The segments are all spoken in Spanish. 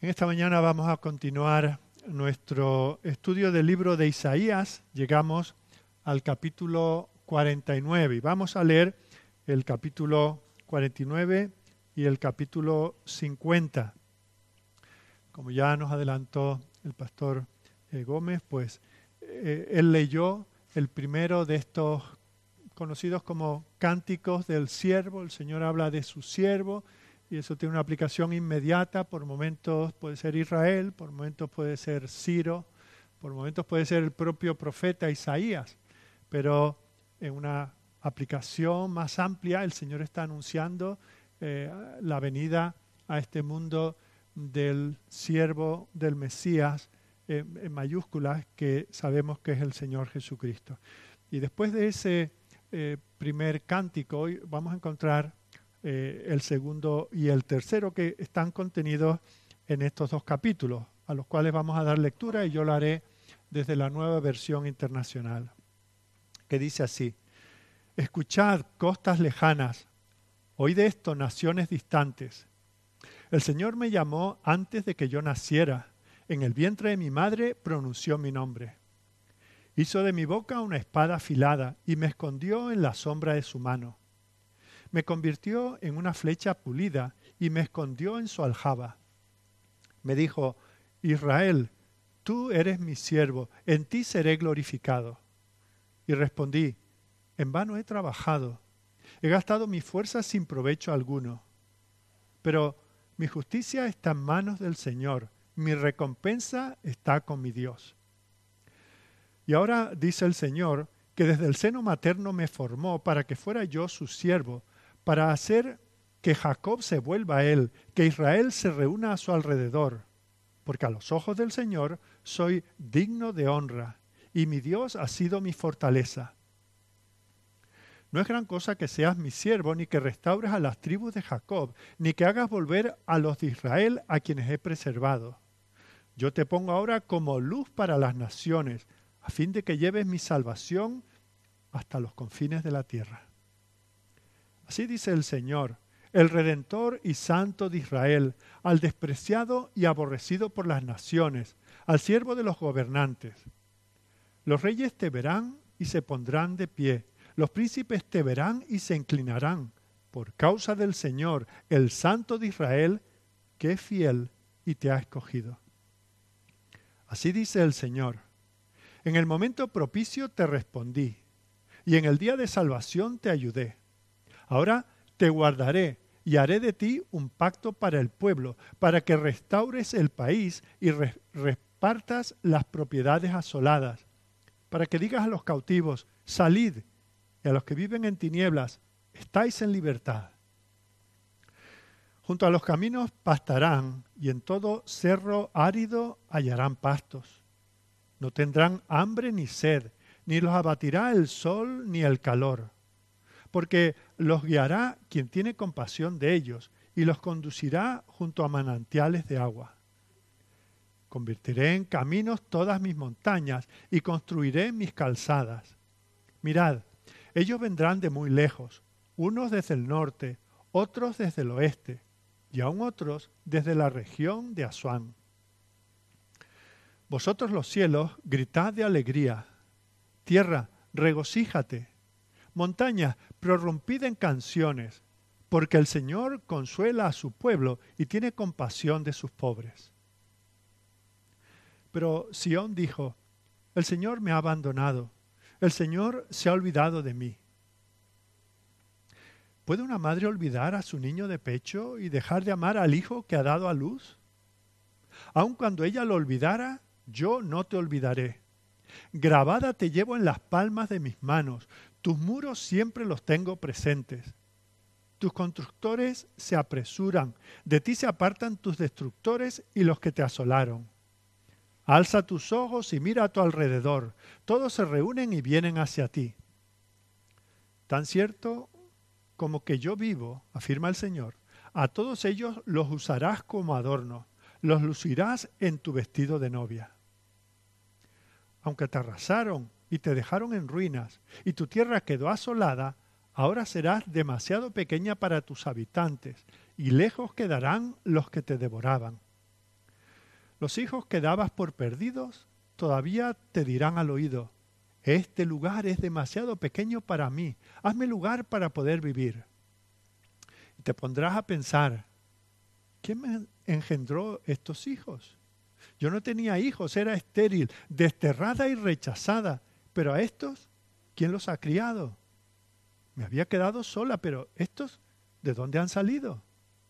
En esta mañana vamos a continuar nuestro estudio del libro de Isaías. Llegamos al capítulo 49 y vamos a leer el capítulo 49 y el capítulo 50. Como ya nos adelantó el pastor Gómez, pues él leyó el primero de estos conocidos como cánticos del siervo. El Señor habla de su siervo y eso tiene una aplicación inmediata. Por momentos puede ser Israel, por momentos puede ser Ciro, por momentos puede ser el propio profeta Isaías, pero en una aplicación más amplia el Señor está anunciando la venida a este mundo del siervo del Mesías en mayúsculas, que sabemos que es el Señor Jesucristo. Y después de ese primer cántico, hoy vamos a encontrar el segundo y el tercero, que están contenidos en estos dos capítulos, a los cuales vamos a dar lectura, y yo lo haré desde la Nueva Versión Internacional, que dice así: Escuchad, costas lejanas, oíd esto, naciones distantes. El Señor me llamó antes de que yo naciera, en el vientre de mi madre pronunció mi nombre. Hizo de mi boca una espada afilada y me escondió en la sombra de su mano. Me convirtió en una flecha pulida y me escondió en su aljaba. Me dijo: Israel, tú eres mi siervo, en ti seré glorificado. Y respondí: en vano he trabajado, he gastado mi fuerza sin provecho alguno. Pero mi justicia está en manos del Señor, mi recompensa está con mi Dios. Y ahora dice el Señor que desde el seno materno me formó para que fuera yo su siervo, para hacer que Jacob se vuelva a él, que Israel se reúna a su alrededor, porque a los ojos del Señor soy digno de honra, y mi Dios ha sido mi fortaleza. No es gran cosa que seas mi siervo, ni que restaures a las tribus de Jacob, ni que hagas volver a los de Israel a quienes he preservado. Yo te pongo ahora como luz para las naciones, a fin de que lleves mi salvación hasta los confines de la tierra. Así dice el Señor, el Redentor y Santo de Israel, al despreciado y aborrecido por las naciones, al siervo de los gobernantes. Los reyes te verán y se pondrán de pie, los príncipes te verán y se inclinarán, por causa del Señor, el Santo de Israel, que es fiel y te ha escogido. Así dice el Señor, en el momento propicio te respondí, y en el día de salvación te ayudé. Ahora te guardaré y haré de ti un pacto para el pueblo, para que restaures el país y repartas las propiedades asoladas, para que digas a los cautivos, salid, y a los que viven en tinieblas, estáis en libertad. Junto a los caminos pastarán, y en todo cerro árido hallarán pastos. No tendrán hambre ni sed, ni los abatirá el sol ni el calor, porque los guiará quien tiene compasión de ellos, y los conducirá junto a manantiales de agua. Convertiré en caminos todas mis montañas, y construiré mis calzadas. Mirad, ellos vendrán de muy lejos, unos desde el norte, otros desde el oeste, y aún otros desde la región de Asuán. Vosotros los cielos, gritad de alegría. Tierra, regocíjate. Montañas, prorrumpid en canciones, porque el Señor consuela a su pueblo y tiene compasión de sus pobres. Pero Sión dijo: el Señor me ha abandonado, el Señor se ha olvidado de mí. ¿Puede una madre olvidar a su niño de pecho y dejar de amar al hijo que ha dado a luz? Aun cuando ella lo olvidara, yo no te olvidaré. Grabada te llevo en las palmas de mis manos, tus muros siempre los tengo presentes. Tus constructores se apresuran, de ti se apartan tus destructores y los que te asolaron. Alza tus ojos y mira a tu alrededor, todos se reúnen y vienen hacia ti. Tan cierto como que yo vivo, afirma el Señor, a todos ellos los usarás como adorno, los lucirás en tu vestido de novia. Aunque te arrasaron y te dejaron en ruinas, y tu tierra quedó asolada, ahora serás demasiado pequeña para tus habitantes, y lejos quedarán los que te devoraban. Los hijos que dabas por perdidos todavía te dirán al oído: este lugar es demasiado pequeño para mí, hazme lugar para poder vivir. Y te pondrás a pensar: ¿quién me engendró estos hijos? Yo no tenía hijos, era estéril, desterrada y rechazada, pero a estos, ¿quién los ha criado? Me había quedado sola, pero ¿estos de dónde han salido?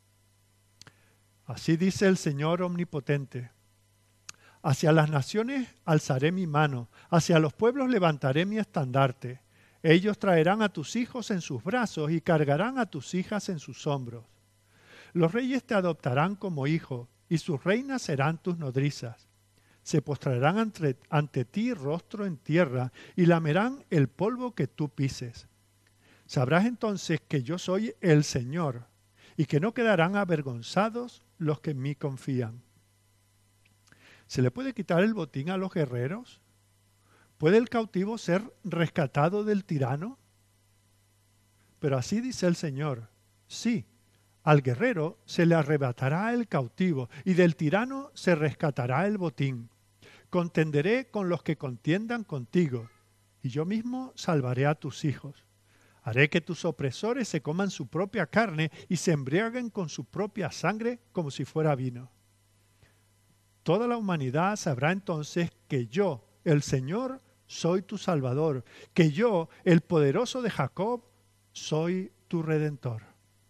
Así dice el Señor Omnipotente: hacia las naciones alzaré mi mano, hacia los pueblos levantaré mi estandarte. Ellos traerán a tus hijos en sus brazos y cargarán a tus hijas en sus hombros. Los reyes te adoptarán como hijo, y sus reinas serán tus nodrizas. Se postrarán ante ti rostro en tierra, y lamerán el polvo que tú pises. Sabrás entonces que yo soy el Señor, y que no quedarán avergonzados los que en mí confían. ¿Se le puede quitar el botín a los guerreros? ¿Puede el cautivo ser rescatado del tirano? Pero así dice el Señor: sí, al guerrero se le arrebatará el cautivo, y del tirano se rescatará el botín. Contenderé con los que contiendan contigo, y yo mismo salvaré a tus hijos. Haré que tus opresores se coman su propia carne y se embriaguen con su propia sangre como si fuera vino. Toda la humanidad sabrá entonces que yo, el Señor, soy tu Salvador, que yo, el poderoso de Jacob, soy tu Redentor.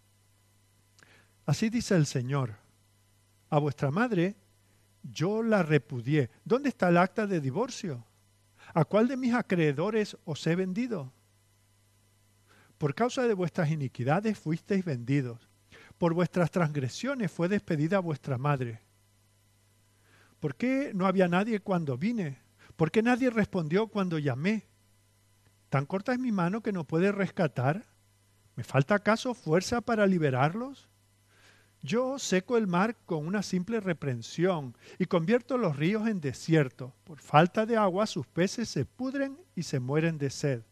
Así dice el Señor: a vuestra madre yo la repudié. ¿Dónde está el acta de divorcio? ¿A cuál de mis acreedores os he vendido? Por causa de vuestras iniquidades fuisteis vendidos. Por vuestras transgresiones fue despedida vuestra madre. ¿Por qué no había nadie cuando vine? ¿Por qué nadie respondió cuando llamé? ¿Tan corta es mi mano que no puede rescatar? ¿Me falta acaso fuerza para liberarlos? Yo seco el mar con una simple reprensión y convierto los ríos en desierto. Por falta de agua sus peces se pudren y se mueren de sed.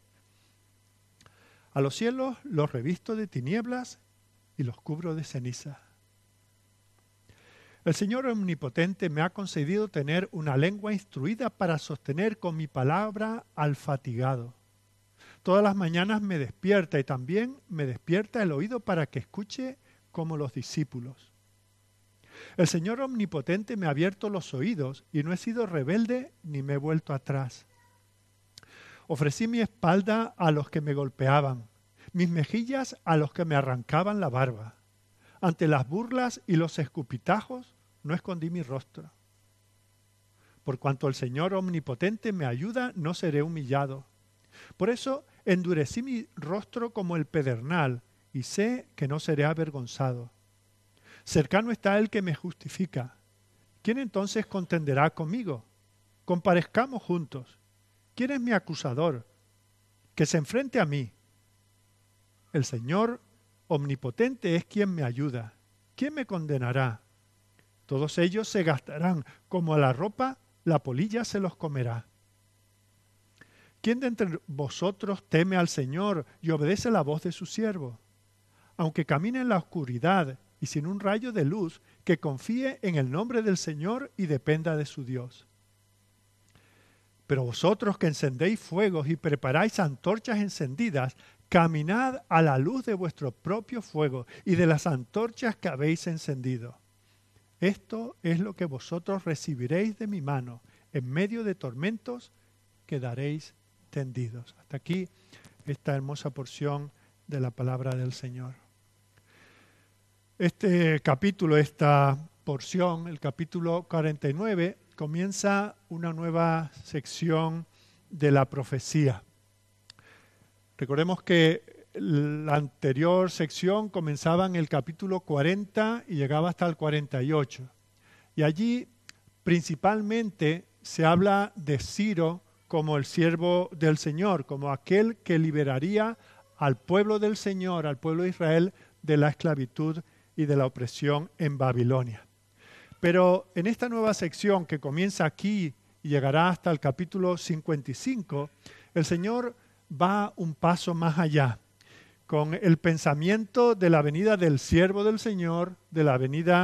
A los cielos los revisto de tinieblas y los cubro de ceniza. El Señor Omnipotente me ha concedido tener una lengua instruida para sostener con mi palabra al fatigado. Todas las mañanas me despierta y también me despierta el oído para que escuche como los discípulos. El Señor Omnipotente me ha abierto los oídos y no he sido rebelde ni me he vuelto atrás. Ofrecí mi espalda a los que me golpeaban, mis mejillas a los que me arrancaban la barba. Ante las burlas y los escupitajos no escondí mi rostro. Por cuanto el Señor Omnipotente me ayuda, no seré humillado. Por eso endurecí mi rostro como el pedernal y sé que no seré avergonzado. Cercano está el que me justifica. ¿Quién entonces contenderá conmigo? Comparezcamos juntos. ¿Quién es mi acusador? Que se enfrente a mí. El Señor Omnipotente es quien me ayuda. ¿Quién me condenará? Todos ellos se gastarán como a la ropa, la polilla se los comerá. ¿Quién de entre vosotros teme al Señor y obedece la voz de su siervo? Aunque camine en la oscuridad y sin un rayo de luz, que confíe en el nombre del Señor y dependa de su Dios. Pero vosotros que encendéis fuegos y preparáis antorchas encendidas, caminad a la luz de vuestro propio fuego y de las antorchas que habéis encendido. Esto es lo que vosotros recibiréis de mi mano. En medio de tormentos quedaréis tendidos. Hasta aquí esta hermosa porción de la palabra del Señor. Este capítulo, esta porción, el capítulo 49, comienza una nueva sección de la profecía. Recordemos que la anterior sección comenzaba en el capítulo 40 y llegaba hasta el 48. Y allí principalmente se habla de Ciro como el siervo del Señor, como aquel que liberaría al pueblo del Señor, al pueblo de Israel, de la esclavitud y de la opresión en Babilonia. Pero en esta nueva sección que comienza aquí y llegará hasta el capítulo 55, el Señor va un paso más allá, con el pensamiento de la venida del siervo del Señor, de la venida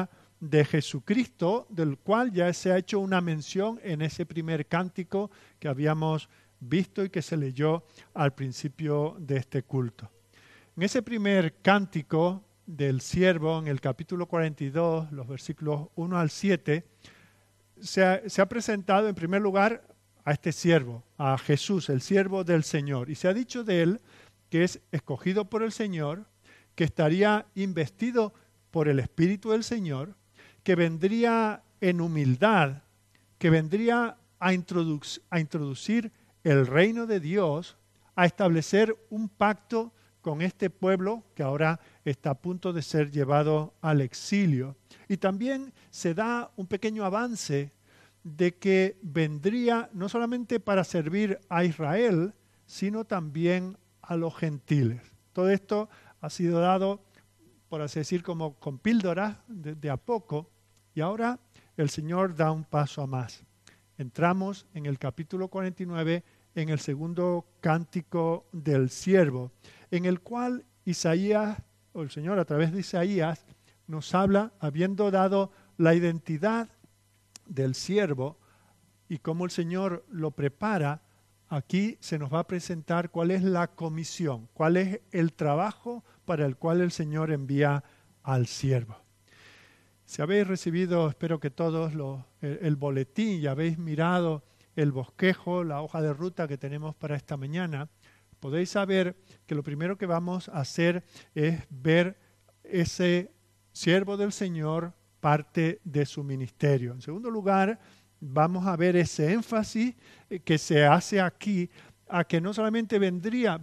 de Jesucristo, del cual ya se ha hecho una mención en ese primer cántico que habíamos visto y que se leyó al principio de este culto. En ese primer cántico del siervo, en el capítulo 42, los versículos 1 al 7, se ha presentado en primer lugar a este siervo, a Jesús, el siervo del Señor. Y se ha dicho de él que es escogido por el Señor, que estaría investido por el Espíritu del Señor, que vendría en humildad, que vendría a introducir el reino de Dios, a establecer un pacto con este pueblo que ahora está a punto de ser llevado al exilio. Y también se da un pequeño avance de que vendría no solamente para servir a Israel, sino también a los gentiles. Todo esto ha sido dado, por así decir, como con píldoras de a poco, y ahora el Señor da un paso a más. Entramos en el capítulo 49, en el segundo cántico del siervo, en el cual Isaías, o el Señor a través de Isaías, nos habla, habiendo dado la identidad del siervo y cómo el Señor lo prepara. Aquí se nos va a presentar cuál es la comisión, cuál es el trabajo para el cual el Señor envía al siervo. Si habéis recibido, espero que todos, el boletín y habéis mirado el bosquejo, la hoja de ruta que tenemos para esta mañana, podéis saber que lo primero que vamos a hacer es ver ese siervo del Señor, parte de su ministerio. En segundo lugar, vamos a ver ese énfasis que se hace aquí a que no solamente vendría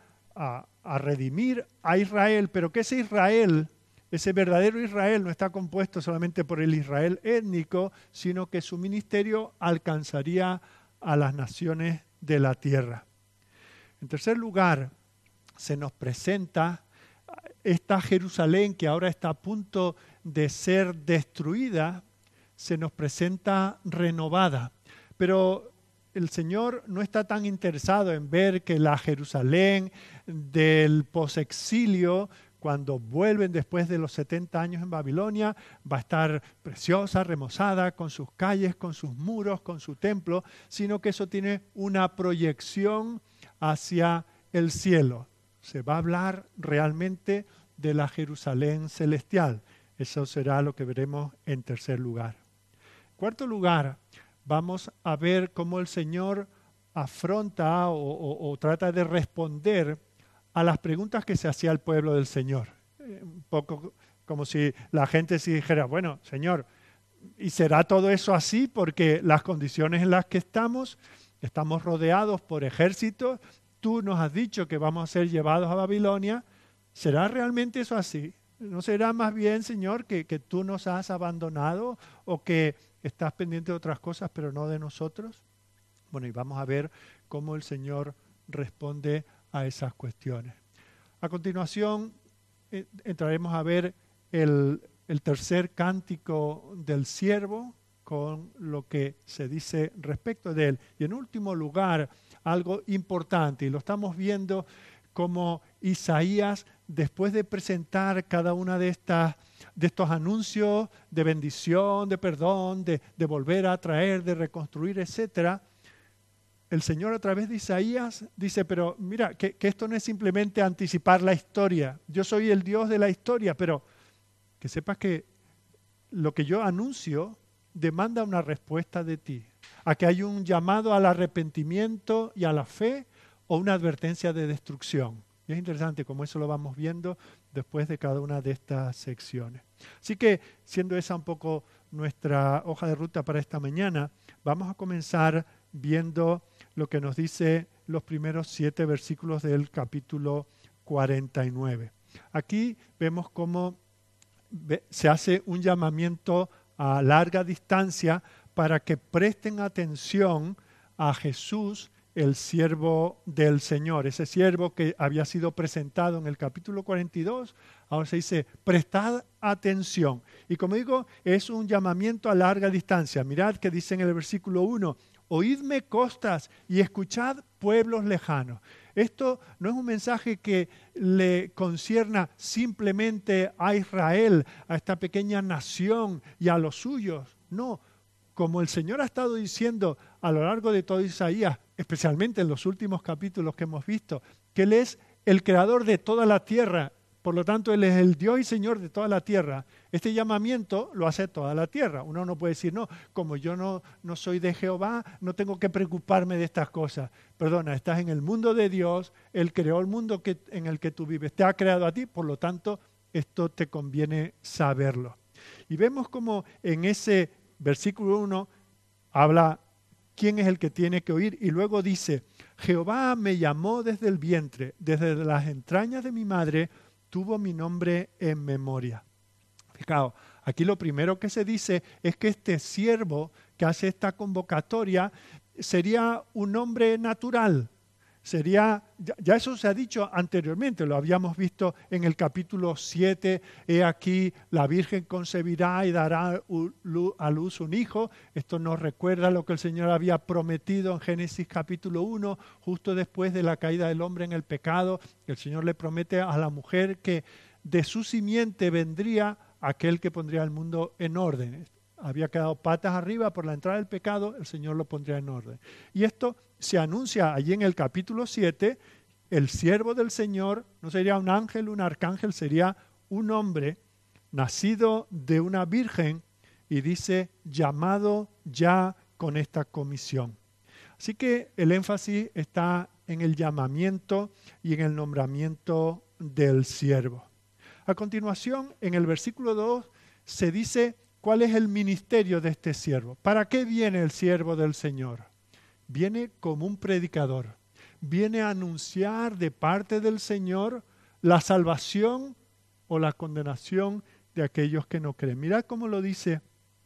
a redimir a Israel, pero que ese Israel, ese verdadero Israel, no está compuesto solamente por el Israel étnico, sino que su ministerio alcanzaría a las naciones de la tierra. En tercer lugar, se nos presenta esta Jerusalén que ahora está a punto de ser destruida, se nos presenta renovada. Pero el Señor no está tan interesado en ver que la Jerusalén del posexilio, cuando vuelven después de los 70 años en Babilonia, va a estar preciosa, remozada, con sus calles, con sus muros, con su templo, sino que eso tiene una proyección hacia el cielo. Se va a hablar realmente de la Jerusalén celestial. Eso será lo que veremos en tercer lugar. En cuarto lugar, vamos a ver cómo el Señor afronta o trata de responder a las preguntas que se hacía el pueblo del Señor. Un poco como si la gente se dijera, bueno, Señor, ¿y será todo eso así? Porque las condiciones en las que estamos rodeados por ejércitos, tú nos has dicho que vamos a ser llevados a Babilonia, ¿será realmente eso así? ¿No será más bien, Señor, que tú nos has abandonado o que estás pendiente de otras cosas, pero no de nosotros? Bueno, y vamos a ver cómo el Señor responde a esas cuestiones. A continuación, entraremos a ver el tercer cántico del siervo con lo que se dice respecto de él. Y en último lugar, algo importante, y lo estamos viendo como Isaías, después de presentar cada una de estos anuncios de bendición, de perdón, de volver a traer, de reconstruir, etcétera, el Señor a través de Isaías dice, pero mira, que esto no es simplemente anticipar la historia. Yo soy el Dios de la historia, pero que sepas que lo que yo anuncio demanda una respuesta de ti. A que hay un llamado al arrepentimiento y a la fe o una advertencia de destrucción. Y es interesante cómo eso lo vamos viendo después de cada una de estas secciones. Así que, siendo esa un poco nuestra hoja de ruta para esta mañana, vamos a comenzar viendo lo que nos dice los primeros 7 versículos del capítulo 49. Aquí vemos cómo se hace un llamamiento a larga distancia para que presten atención a Jesús, el siervo del Señor. Ese siervo que había sido presentado en el capítulo 42, ahora se dice, prestad atención. Y como digo, es un llamamiento a larga distancia. Mirad que dice en el versículo 1, oídme costas y escuchad pueblos lejanos. Esto no es un mensaje que le concierna simplemente a Israel, a esta pequeña nación y a los suyos. No, como el Señor ha estado diciendo a lo largo de todo Isaías, especialmente en los últimos capítulos que hemos visto, que Él es el creador de toda la tierra. Por lo tanto, Él es el Dios y Señor de toda la tierra. Este llamamiento lo hace toda la tierra. Uno no puede decir, no, como yo no soy de Jehová, no tengo que preocuparme de estas cosas. Perdona, estás en el mundo de Dios, Él creó el mundo en el que tú vives, te ha creado a ti, por lo tanto, esto te conviene saberlo. Y vemos como en ese versículo 1 habla quién es el que tiene que oír y luego dice, Jehová me llamó desde el vientre, desde las entrañas de mi madre, tuvo mi nombre en memoria. Fijaos, aquí lo primero que se dice es que este siervo que hace esta convocatoria sería un hombre natural. Ya eso se ha dicho anteriormente, lo habíamos visto en el capítulo 7, he aquí la Virgen concebirá y dará a luz un hijo. Esto nos recuerda lo que el Señor había prometido en Génesis capítulo 1, justo después de la caída del hombre en el pecado. El Señor le promete a la mujer que de su simiente vendría aquel que pondría el mundo en orden. Había quedado patas arriba por la entrada del pecado, el Señor lo pondría en orden. Y esto se anuncia allí en el capítulo 7, el siervo del Señor no sería un ángel, un arcángel, sería un hombre nacido de una virgen y dice, llamado ya con esta comisión. Así que el énfasis está en el llamamiento y en el nombramiento del siervo. A continuación, en el versículo 2 se dice cuál es el ministerio de este siervo. ¿Para qué viene el siervo del Señor? Viene como un predicador. Viene a anunciar de parte del Señor la salvación o la condenación de aquellos que no creen. Mirad cómo lo dice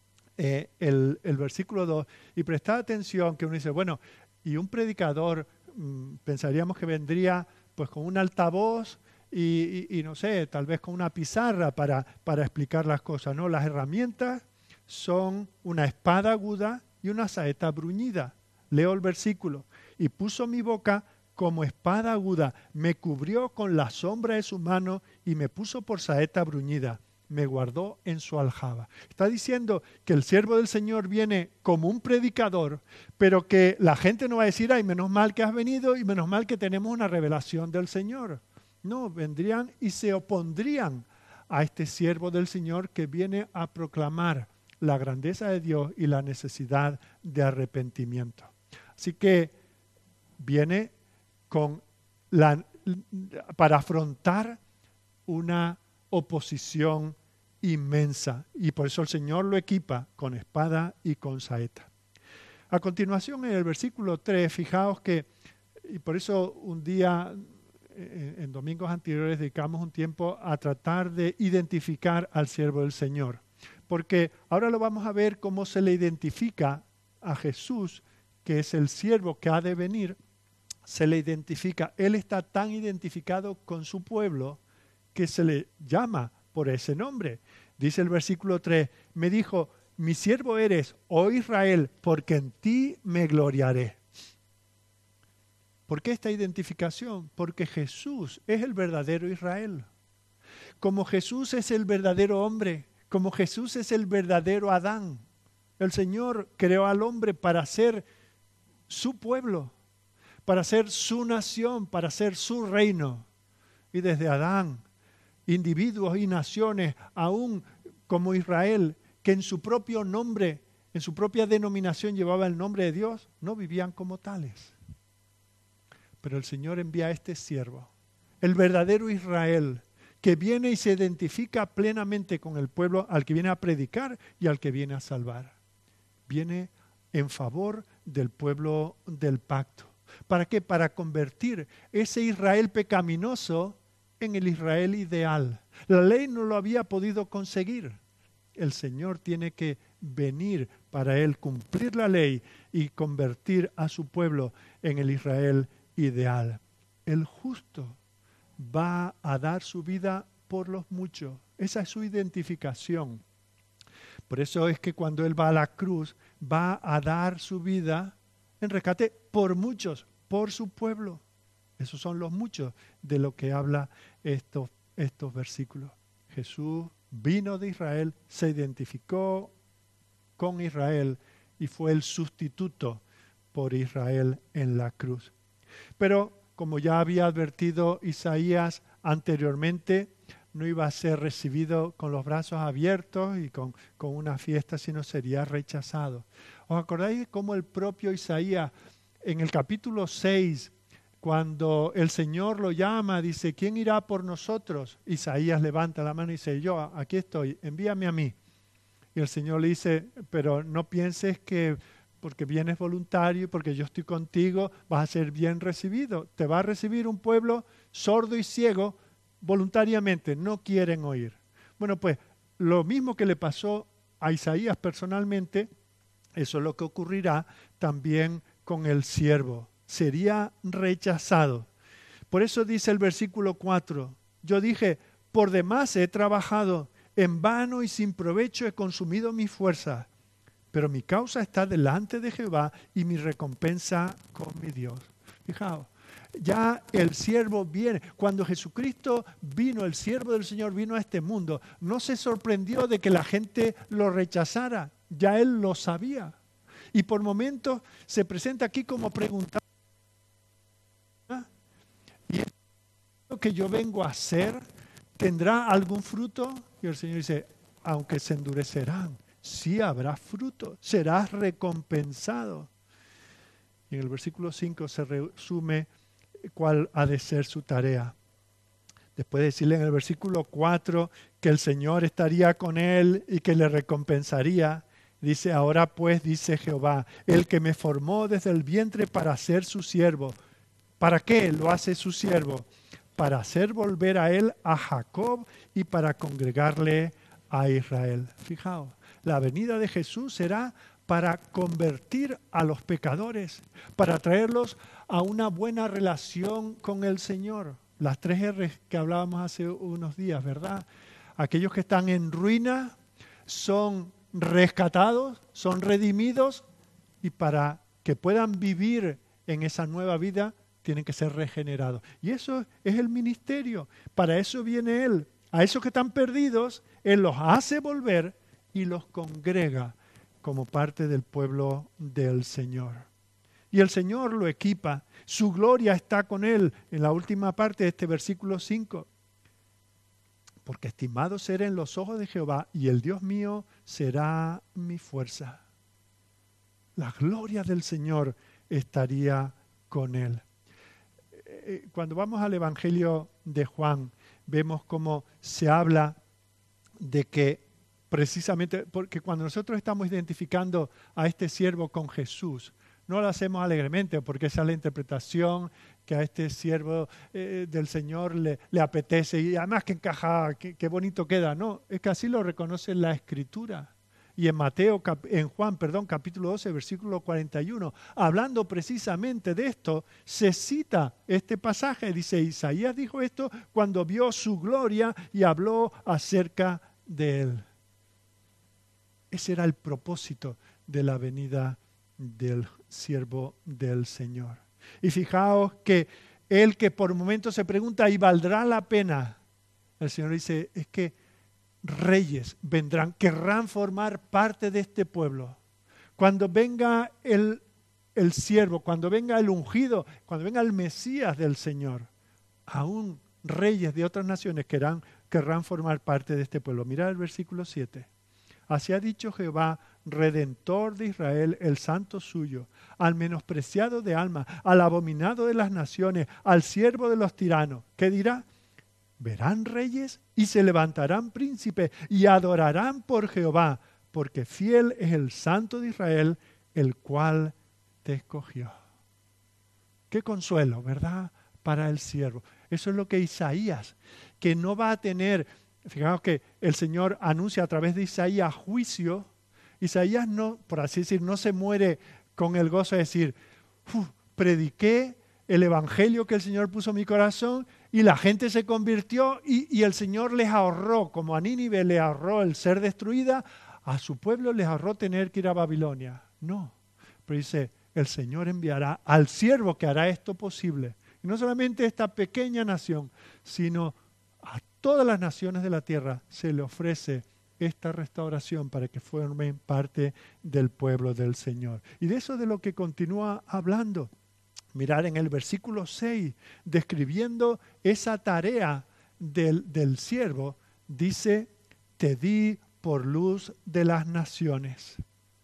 el versículo 2. Y prestad atención que uno dice, bueno, y un predicador pensaríamos que vendría pues con un altavoz y no sé, tal vez con una pizarra para explicar las cosas. No, las herramientas son una espada aguda y una saeta bruñida. Leo el versículo. Y puso mi boca como espada aguda, me cubrió con la sombra de su mano y me puso por saeta bruñida. Me guardó en su aljaba. Está diciendo que el siervo del Señor viene como un predicador, pero que la gente no va a decir, ay, menos mal que has venido y menos mal que tenemos una revelación del Señor. No, vendrían y se opondrían a este siervo del Señor que viene a proclamar la grandeza de Dios y la necesidad de arrepentimiento. Así que viene para afrontar una oposición inmensa y por eso el Señor lo equipa con espada y con saeta. A continuación en el versículo 3, fijaos que, y por eso un día en domingos anteriores dedicamos un tiempo a tratar de identificar al siervo del Señor, porque ahora lo vamos a ver cómo se le identifica a Jesús, que es el siervo que ha de venir, se le identifica, Él está tan identificado con su pueblo que se le llama por ese nombre. Dice el versículo 3, me dijo, mi siervo eres, oh Israel, porque en ti me gloriaré. ¿Por qué esta identificación? Porque Jesús es el verdadero Israel. Como Jesús es el verdadero hombre, como Jesús es el verdadero Adán, el Señor creó al hombre para ser su pueblo, para ser su nación, para ser su reino. Y desde Adán, individuos y naciones, aún como Israel, que en su propio nombre, en su propia denominación llevaba el nombre de Dios, no vivían como tales. Pero el Señor envía a este siervo, el verdadero Israel, que viene y se identifica plenamente con el pueblo al que viene a predicar y al que viene a salvar. Viene en favor del pueblo del pacto. ¿Para qué? Para convertir ese Israel pecaminoso en el Israel ideal. La ley no lo había podido conseguir. El Señor tiene que venir para Él, cumplir la ley y convertir a su pueblo en el Israel ideal. El justo va a dar su vida por los muchos. Esa es su identificación. Por eso es que cuando Él va a la cruz, va a dar su vida en rescate por muchos, por su pueblo. Esos son los muchos de lo que habla estos versículos. Jesús vino de Israel, se identificó con Israel y fue el sustituto por Israel en la cruz. Pero como ya había advertido Isaías anteriormente, no iba a ser recibido con los brazos abiertos y con una fiesta, sino sería rechazado. ¿Os acordáis de cómo el propio Isaías en el capítulo 6, cuando el Señor lo llama, dice, ¿quién irá por nosotros? Isaías levanta la mano y dice, yo, aquí estoy, envíame a mí. Y el Señor le dice, pero no pienses que porque vienes voluntario, porque yo estoy contigo, vas a ser bien recibido. Te va a recibir un pueblo sordo y ciego voluntariamente, no quieren oír. Bueno, pues lo mismo que le pasó a Isaías personalmente, eso es lo que ocurrirá también con el siervo. Sería rechazado. Por eso dice el versículo 4, yo dije, por demás he trabajado, en vano y sin provecho he consumido mis fuerzas, pero mi causa está delante de Jehová y mi recompensa con mi Dios. Fijaos, ya el siervo viene. Cuando Jesucristo vino, el siervo del Señor vino a este mundo, no se sorprendió de que la gente lo rechazara, ya él lo sabía. Y por momentos se presenta aquí como preguntando, ¿y esto que yo vengo a hacer tendrá algún fruto? Y el Señor dice, aunque se endurecerán, sí habrá fruto, serás recompensado. Y en el versículo 5 se resume cuál ha de ser su tarea. Después de decirle en el versículo 4 que el Señor estaría con él y que le recompensaría, dice, ahora pues, dice Jehová, el que me formó desde el vientre para ser su siervo. ¿Para qué lo hace su siervo? Para hacer volver a él a Jacob y para congregarle a Israel. Fijaos, la venida de Jesús será para convertir a los pecadores, para traerlos a una buena relación con el Señor. Las 3 R's que hablábamos hace unos días, ¿verdad? Aquellos que están en ruina son rescatados, son redimidos y para que puedan vivir en esa nueva vida tienen que ser regenerados. Y eso es el ministerio. Para eso viene Él. A esos que están perdidos, Él los hace volver y los congrega como parte del pueblo del Señor. Y el Señor lo equipa. Su gloria está con Él en la última parte de este versículo 5. Porque estimado seré en los ojos de Jehová y el Dios mío será mi fuerza. La gloria del Señor estaría con Él. Cuando vamos al Evangelio de Juan, vemos cómo se habla de que precisamente, porque cuando nosotros estamos identificando a este siervo con Jesús, no lo hacemos alegremente, porque esa es la interpretación que a este siervo del Señor le apetece y además que encaja, qué bonito queda. No, es que así lo reconoce la Escritura. Y en Juan, capítulo 12, versículo 41, hablando precisamente de esto, se cita este pasaje. Dice, Isaías dijo esto cuando vio su gloria y habló acerca de él. Ese era el propósito de la venida del siervo del Señor. Y fijaos que él que por momentos se pregunta, ¿y valdrá la pena? El Señor dice, es que reyes vendrán, querrán formar parte de este pueblo. Cuando venga el siervo, cuando venga el ungido, cuando venga el Mesías del Señor, aún reyes de otras naciones querrán formar parte de este pueblo. Mirad el versículo 7. Así ha dicho Jehová, Redentor de Israel, el santo suyo, al menospreciado de alma, al abominado de las naciones, al siervo de los tiranos. ¿Qué dirá? Verán reyes y se levantarán príncipes y adorarán por Jehová, porque fiel es el santo de Israel, el cual te escogió. Qué consuelo, ¿verdad? Para el siervo. Eso es lo que Isaías, que no va a tener, fijaos que el Señor anuncia a través de Isaías juicio. Isaías no, por así decir, no se muere con el gozo de decir, prediqué el evangelio que el Señor puso en mi corazón y la gente se convirtió y el Señor les ahorró, como a Nínive le ahorró el ser destruida, a su pueblo les ahorró tener que ir a Babilonia. No, pero dice, el Señor enviará al siervo que hará esto posible. Y no solamente esta pequeña nación, sino a todas las naciones de la tierra se le ofrece esta restauración para que formen parte del pueblo del Señor. Y de eso es de lo que continúa hablando. Mirar en el versículo 6, describiendo esa tarea del siervo, dice, te di por luz de las naciones.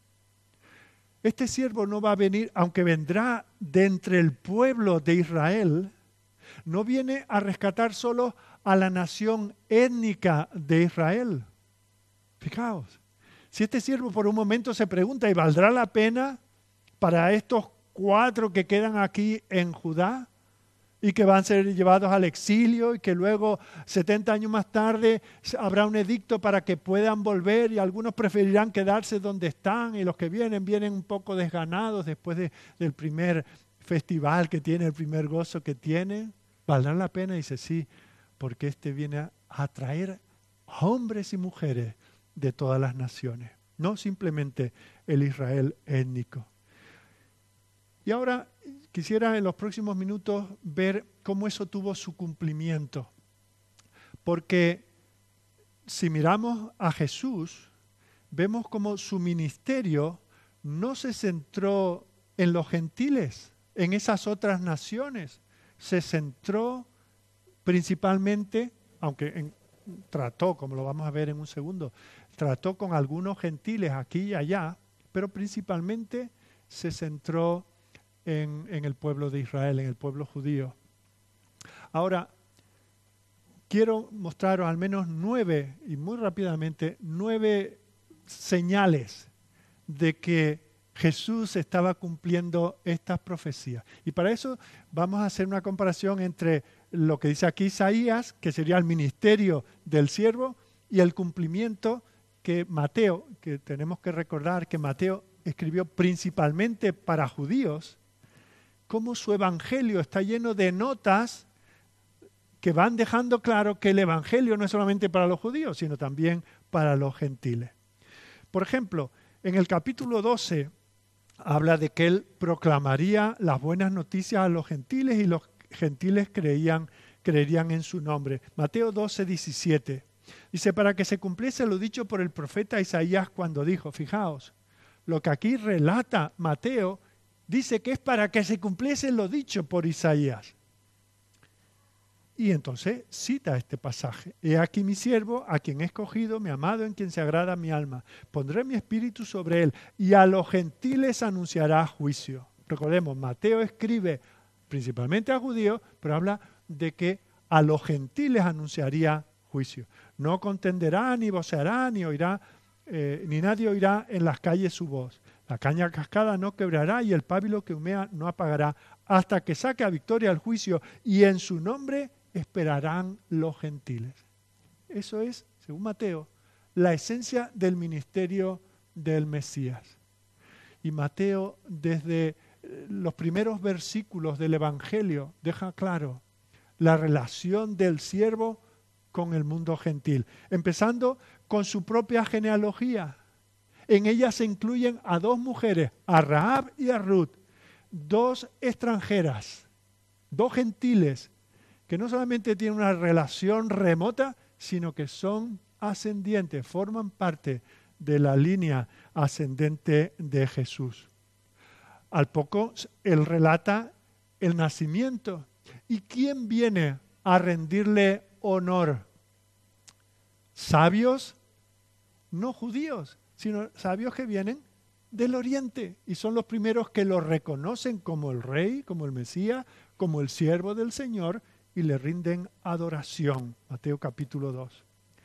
Este siervo no va a venir, aunque vendrá de entre el pueblo de Israel, no viene a rescatar solo a la nación étnica de Israel. Fijaos, si este siervo por un momento se pregunta, ¿y valdrá la pena para estos 4 que quedan aquí en Judá y que van a ser llevados al exilio y que luego 70 años más tarde habrá un edicto para que puedan volver y algunos preferirán quedarse donde están y los que vienen un poco desganados después del primer festival que tiene, el primer gozo que tiene? ¿Valdrá la pena? Y dice, sí, porque este viene a atraer a hombres y mujeres de todas las naciones, no simplemente el Israel étnico. Y ahora quisiera en los próximos minutos ver cómo eso tuvo su cumplimiento. Porque si miramos a Jesús, vemos cómo su ministerio no se centró en los gentiles, en esas otras naciones. Se centró principalmente, aunque trató, como lo vamos a ver en un segundo, trató con algunos gentiles aquí y allá, pero principalmente se centró en el pueblo de Israel, en el pueblo judío. Ahora, quiero mostraros al menos 9, y muy rápidamente, 9 señales de que Jesús estaba cumpliendo estas profecías. Y para eso vamos a hacer una comparación entre lo que dice aquí Isaías, que sería el ministerio del siervo, y el cumplimiento que Mateo, que tenemos que recordar que Mateo escribió principalmente para judíos, cómo su evangelio está lleno de notas que van dejando claro que el evangelio no es solamente para los judíos, sino también para los gentiles. Por ejemplo, en el capítulo 12 habla de que él proclamaría las buenas noticias a los gentiles y los gentiles creerían en su nombre. Mateo 12, 17. Dice, para que se cumpliese lo dicho por el profeta Isaías cuando dijo, fijaos, lo que aquí relata Mateo dice que es para que se cumpliese lo dicho por Isaías. Y entonces cita este pasaje. He aquí mi siervo, a quien he escogido, mi amado, en quien se agrada mi alma. Pondré mi espíritu sobre él y a los gentiles anunciará juicio. Recordemos, Mateo escribe principalmente a judíos, pero habla de que a los gentiles anunciaría juicio. No contenderá, ni voceará, ni oirá, ni nadie oirá en las calles su voz. La caña cascada no quebrará y el pábilo que humea no apagará, hasta que saque a victoria el juicio, y en su nombre esperarán los gentiles. Eso es, según Mateo, la esencia del ministerio del Mesías. Y Mateo, desde los primeros versículos del Evangelio, deja claro la relación del siervo con el mundo gentil, empezando con su propia genealogía. En ella se incluyen a 2 mujeres, a Rahab y a Ruth, 2 extranjeras, 2 gentiles, que no solamente tienen una relación remota, sino que son ascendientes, forman parte de la línea ascendente de Jesús. Al poco, él relata el nacimiento. ¿Y quién viene a rendirle honor? Sabios, no judíos, sino sabios que vienen del oriente y son los primeros que lo reconocen como el rey, como el Mesías, como el siervo del Señor y le rinden adoración. Mateo capítulo 2.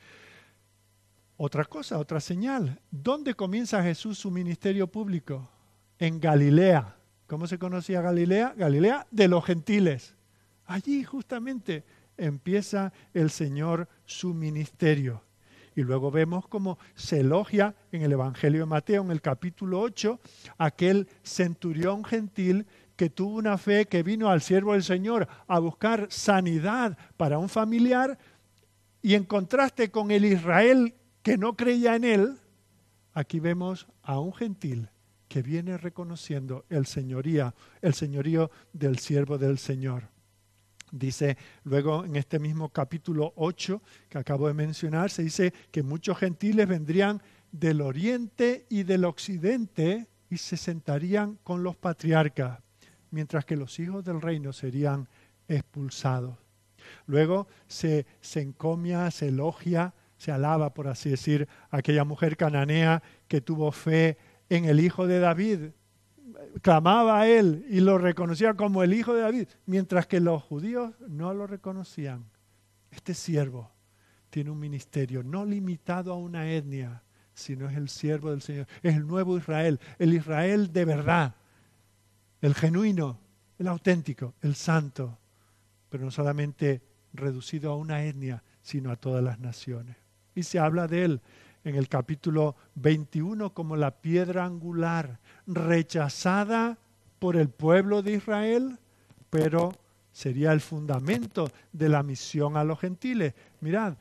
Otra cosa, otra señal. ¿Dónde comienza Jesús su ministerio público? En Galilea. ¿Cómo se conocía Galilea? Galilea de los gentiles. Allí justamente empieza el Señor su ministerio. Y luego vemos cómo se elogia en el Evangelio de Mateo, en el capítulo 8, aquel centurión gentil que tuvo una fe, que vino al siervo del Señor a buscar sanidad para un familiar, y en contraste con el Israel que no creía en él, aquí vemos a un gentil que viene reconociendo el señorío del siervo del Señor. Dice, luego en este mismo capítulo 8 que acabo de mencionar, se dice que muchos gentiles vendrían del oriente y del occidente y se sentarían con los patriarcas, mientras que los hijos del reino serían expulsados. Luego se encomia, se elogia, se alaba, por así decir, a aquella mujer cananea que tuvo fe en el Hijo de David. Clamaba a él y lo reconocía como el Hijo de David, mientras que los judíos no lo reconocían. Este siervo tiene un ministerio no limitado a una etnia, sino es el siervo del Señor. Es el nuevo Israel, el Israel de verdad, el genuino, el auténtico, el santo, pero no solamente reducido a una etnia, sino a todas las naciones. Y se habla de él en el capítulo 21 como la piedra angular, rechazada por el pueblo de Israel, pero sería el fundamento de la misión a los gentiles. Mirad,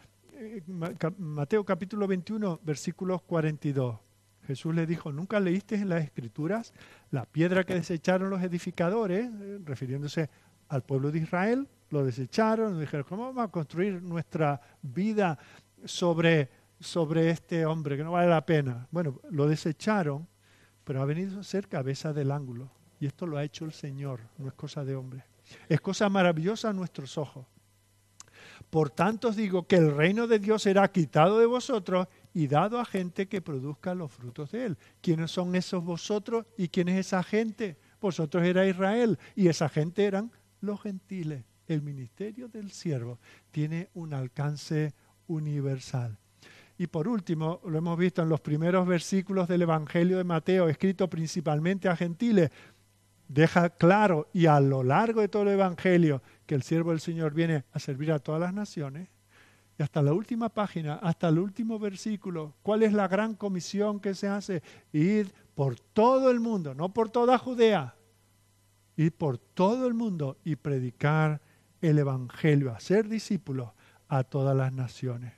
Mateo capítulo 21, versículos 42. Jesús le dijo, ¿nunca leíste en las Escrituras la piedra que desecharon los edificadores? Refiriéndose al pueblo de Israel, lo desecharon, dijeron, ¿cómo vamos a construir nuestra vida sobre este hombre que no vale la pena? Bueno, lo desecharon, pero ha venido a ser cabeza del ángulo. Y esto lo ha hecho el Señor, no es cosa de hombre. Es cosa maravillosa a nuestros ojos. Por tanto os digo que el reino de Dios será quitado de vosotros y dado a gente que produzca los frutos de él. ¿Quiénes son esos vosotros y quién es esa gente? Vosotros era Israel y esa gente eran los gentiles. El ministerio del siervo tiene un alcance universal. Y por último, lo hemos visto en los primeros versículos del Evangelio de Mateo, escrito principalmente a gentiles, deja claro y a lo largo de todo el Evangelio que el siervo del Señor viene a servir a todas las naciones. Y hasta la última página, hasta el último versículo, ¿cuál es la gran comisión que se hace? Ir por todo el mundo, no por toda Judea, ir por todo el mundo y predicar el Evangelio, hacer discípulos a todas las naciones.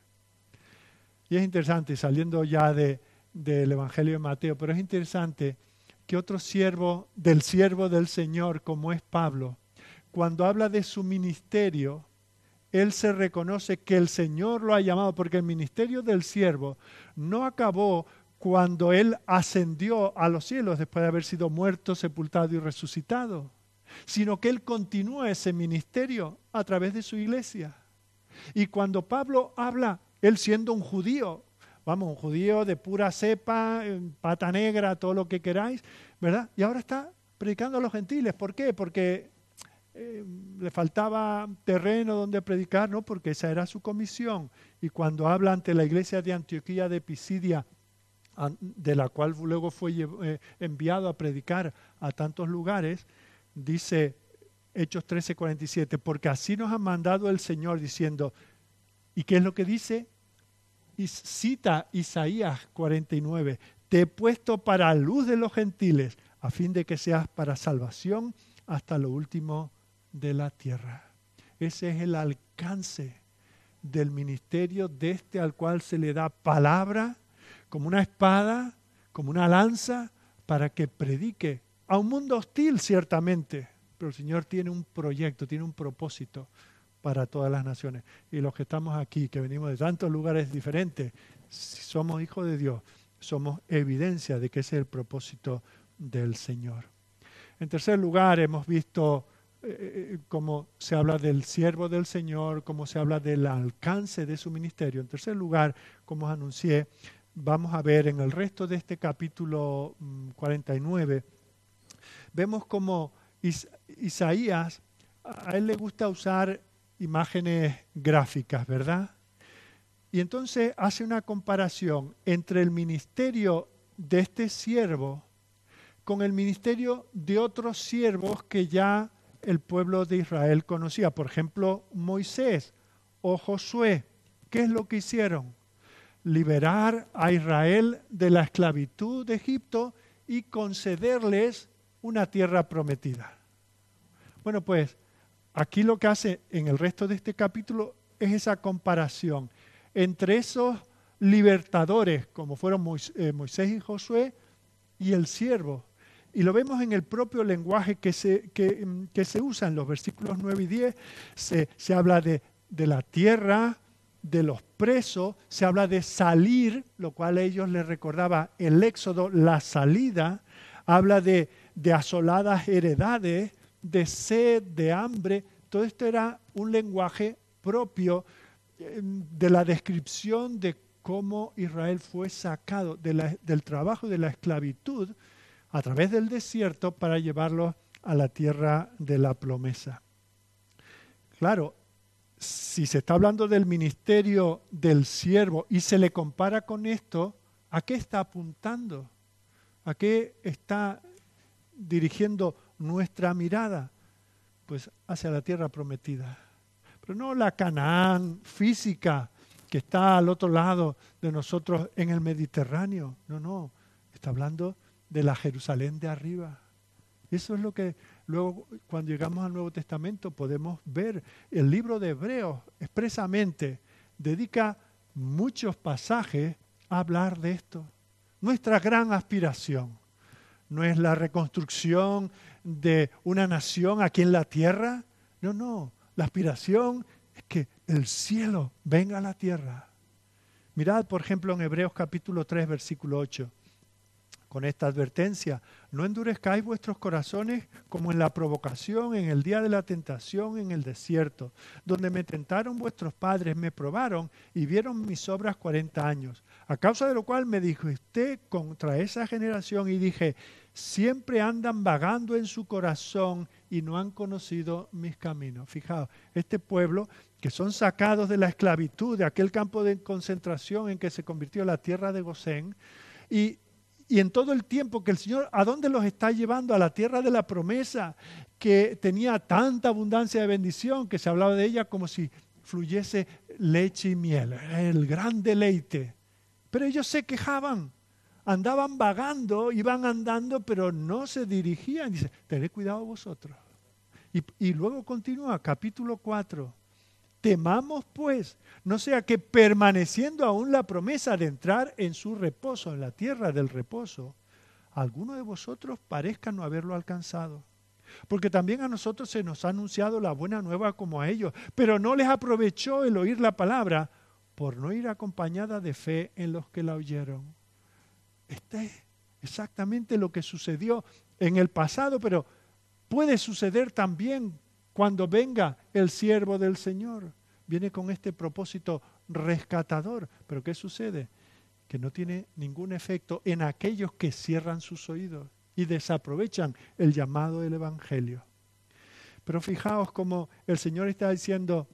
Y es interesante, saliendo ya del Evangelio de Mateo, pero es interesante que otro siervo del Señor, como es Pablo, cuando habla de su ministerio, él se reconoce que el Señor lo ha llamado, porque el ministerio del siervo no acabó cuando él ascendió a los cielos después de haber sido muerto, sepultado y resucitado, sino que él continúa ese ministerio a través de su iglesia. Y cuando Pablo habla, él siendo un judío, un judío de pura cepa, pata negra, todo lo que queráis, ¿verdad? Y ahora está predicando a los gentiles. ¿Por qué? Porque le faltaba terreno donde predicar, ¿no? Porque esa era su comisión. Y cuando habla ante la iglesia de Antioquía de Pisidia, de la cual luego fue enviado a predicar a tantos lugares, dice Hechos 13:47, porque así nos ha mandado el Señor diciendo, ¿y qué es lo que dice? Y cita Isaías 49, te he puesto para luz de los gentiles, a fin de que seas para salvación hasta lo último de la tierra. Ese es el alcance del ministerio de este al cual se le da palabra como una espada, como una lanza, para que predique a un mundo hostil ciertamente, pero el Señor tiene un proyecto, tiene un propósito para todas las naciones. Y los que estamos aquí, que venimos de tantos lugares diferentes, si somos hijos de Dios, somos evidencia de que ese es el propósito del Señor. En tercer lugar, hemos visto cómo se habla del siervo del Señor, cómo se habla del alcance de su ministerio. En tercer lugar, como os anuncié, vamos a ver en el resto de este capítulo 49, vemos cómo Isaías, a él le gusta usar imágenes gráficas, ¿verdad? Y entonces hace una comparación entre el ministerio de este siervo con el ministerio de otros siervos que ya el pueblo de Israel conocía. Por ejemplo, Moisés o Josué. ¿Qué es lo que hicieron? Liberar a Israel de la esclavitud de Egipto y concederles una tierra prometida. Bueno, pues aquí lo que hace en el resto de este capítulo es esa comparación entre esos libertadores, como fueron Moisés y Josué, y el siervo. Y lo vemos en el propio lenguaje que se usa en los versículos 9 y 10. Se habla de la tierra, de los presos, se habla de salir, lo cual a ellos les recordaba el éxodo, la salida. Habla de asoladas heredades, de sed, de hambre. Todo esto era un lenguaje propio de la descripción de cómo Israel fue sacado del trabajo de la esclavitud a través del desierto para llevarlos a la tierra de la promesa. Claro, si se está hablando del ministerio del siervo y se le compara con esto, ¿a qué está apuntando? ¿A qué está dirigiendo nuestra mirada? Pues hacia la tierra prometida. Pero no la Canaán física que está al otro lado de nosotros en el Mediterráneo. No, está hablando de la Jerusalén de arriba. Eso es lo que luego, cuando llegamos al Nuevo Testamento, podemos ver. El libro de Hebreos expresamente dedica muchos pasajes a hablar de esto. Nuestra gran aspiración no es la reconstrucción de una nación aquí en la tierra. No. La aspiración es que el cielo venga a la tierra. Mirad, por ejemplo, en Hebreos capítulo 3, versículo 8. Con esta advertencia, no endurezcáis vuestros corazones como en la provocación, en el día de la tentación en el desierto, donde me tentaron vuestros padres, me probaron y vieron mis obras 40 años. A causa de lo cual me dijiste contra esa generación y dije, siempre andan vagando en su corazón y no han conocido mis caminos. Fijaos, este pueblo que son sacados de la esclavitud, de aquel campo de concentración en que se convirtió la tierra de Gosén, y en todo el tiempo que el Señor, ¿a dónde los está llevando? A la tierra de la promesa, que tenía tanta abundancia de bendición, que se hablaba de ella como si fluyese leche y miel, el gran deleite. Pero ellos se quejaban, andaban vagando, iban andando, pero no se dirigían. Dice, tened cuidado vosotros. Y luego continúa, capítulo 4. Temamos pues, no sea que permaneciendo aún la promesa de entrar en su reposo, en la tierra del reposo, alguno de vosotros parezca no haberlo alcanzado. Porque también a nosotros se nos ha anunciado la buena nueva como a ellos, pero no les aprovechó el oír la palabra por no ir acompañada de fe en los que la oyeron. Este es exactamente lo que sucedió en el pasado, pero puede suceder también cuando venga el siervo del Señor. Viene con este propósito rescatador. Pero ¿qué sucede? Que no tiene ningún efecto en aquellos que cierran sus oídos y desaprovechan el llamado del Evangelio. Pero fijaos cómo el Señor está diciendo,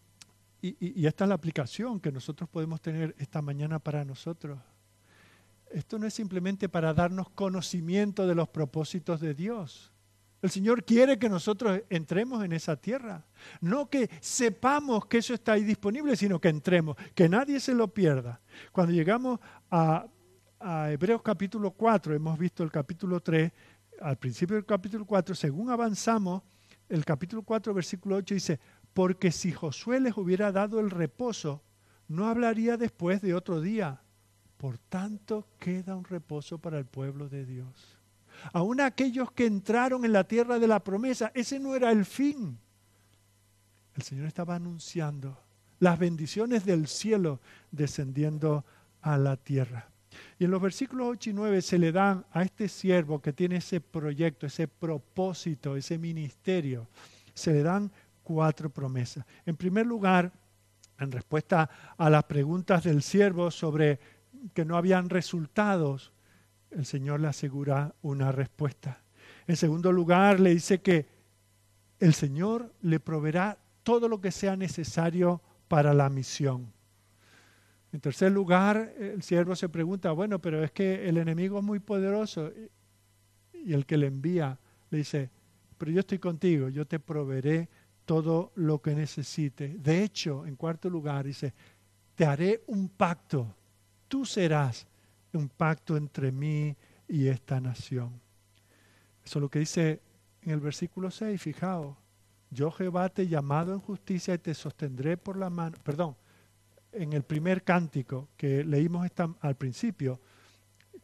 y esta es la aplicación que nosotros podemos tener esta mañana para nosotros. Esto no es simplemente para darnos conocimiento de los propósitos de Dios. El Señor quiere que nosotros entremos en esa tierra. No que sepamos que eso está ahí disponible, sino que entremos, que nadie se lo pierda. Cuando llegamos a Hebreos capítulo 4, hemos visto el capítulo 3, al principio del capítulo 4, según avanzamos, el capítulo 4, versículo 8 dice, porque si Josué les hubiera dado el reposo, no hablaría después de otro día. Por tanto, queda un reposo para el pueblo de Dios. Aún aquellos que entraron en la tierra de la promesa, ese no era el fin. El Señor estaba anunciando las bendiciones del cielo descendiendo a la tierra. Y en los versículos 8 y 9 se le dan a este siervo que tiene ese proyecto, ese propósito, ese ministerio, se le dan 4 promesas. En primer lugar, en respuesta a las preguntas del siervo sobre que no habían resultados, el Señor le asegura una respuesta. En segundo lugar, le dice que el Señor le proveerá todo lo que sea necesario para la misión. En tercer lugar, el siervo se pregunta, bueno, pero es que el enemigo es muy poderoso. Y el que le envía le dice, pero yo estoy contigo, yo te proveeré todo lo que necesites. De hecho, en cuarto lugar, dice, te haré un pacto. Tú serás un pacto entre mí y esta nación. Eso es lo que dice en el versículo 6, fijaos. Yo Jehová te he llamado en justicia y te sostendré por la mano. Perdón, en el primer cántico que leímos al principio,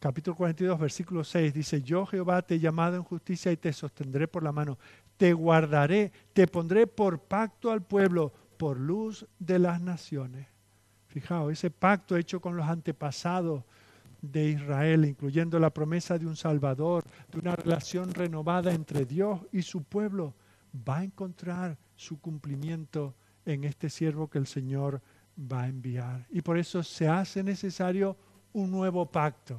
capítulo 42, versículo 6, dice, yo Jehová te he llamado en justicia y te sostendré por la mano, te guardaré, te pondré por pacto al pueblo, por luz de las naciones. Fijaos, ese pacto hecho con los antepasados de Israel, incluyendo la promesa de un Salvador, de una relación renovada entre Dios y su pueblo, va a encontrar su cumplimiento en este siervo que el Señor va a enviar. Y por eso se hace necesario un nuevo pacto,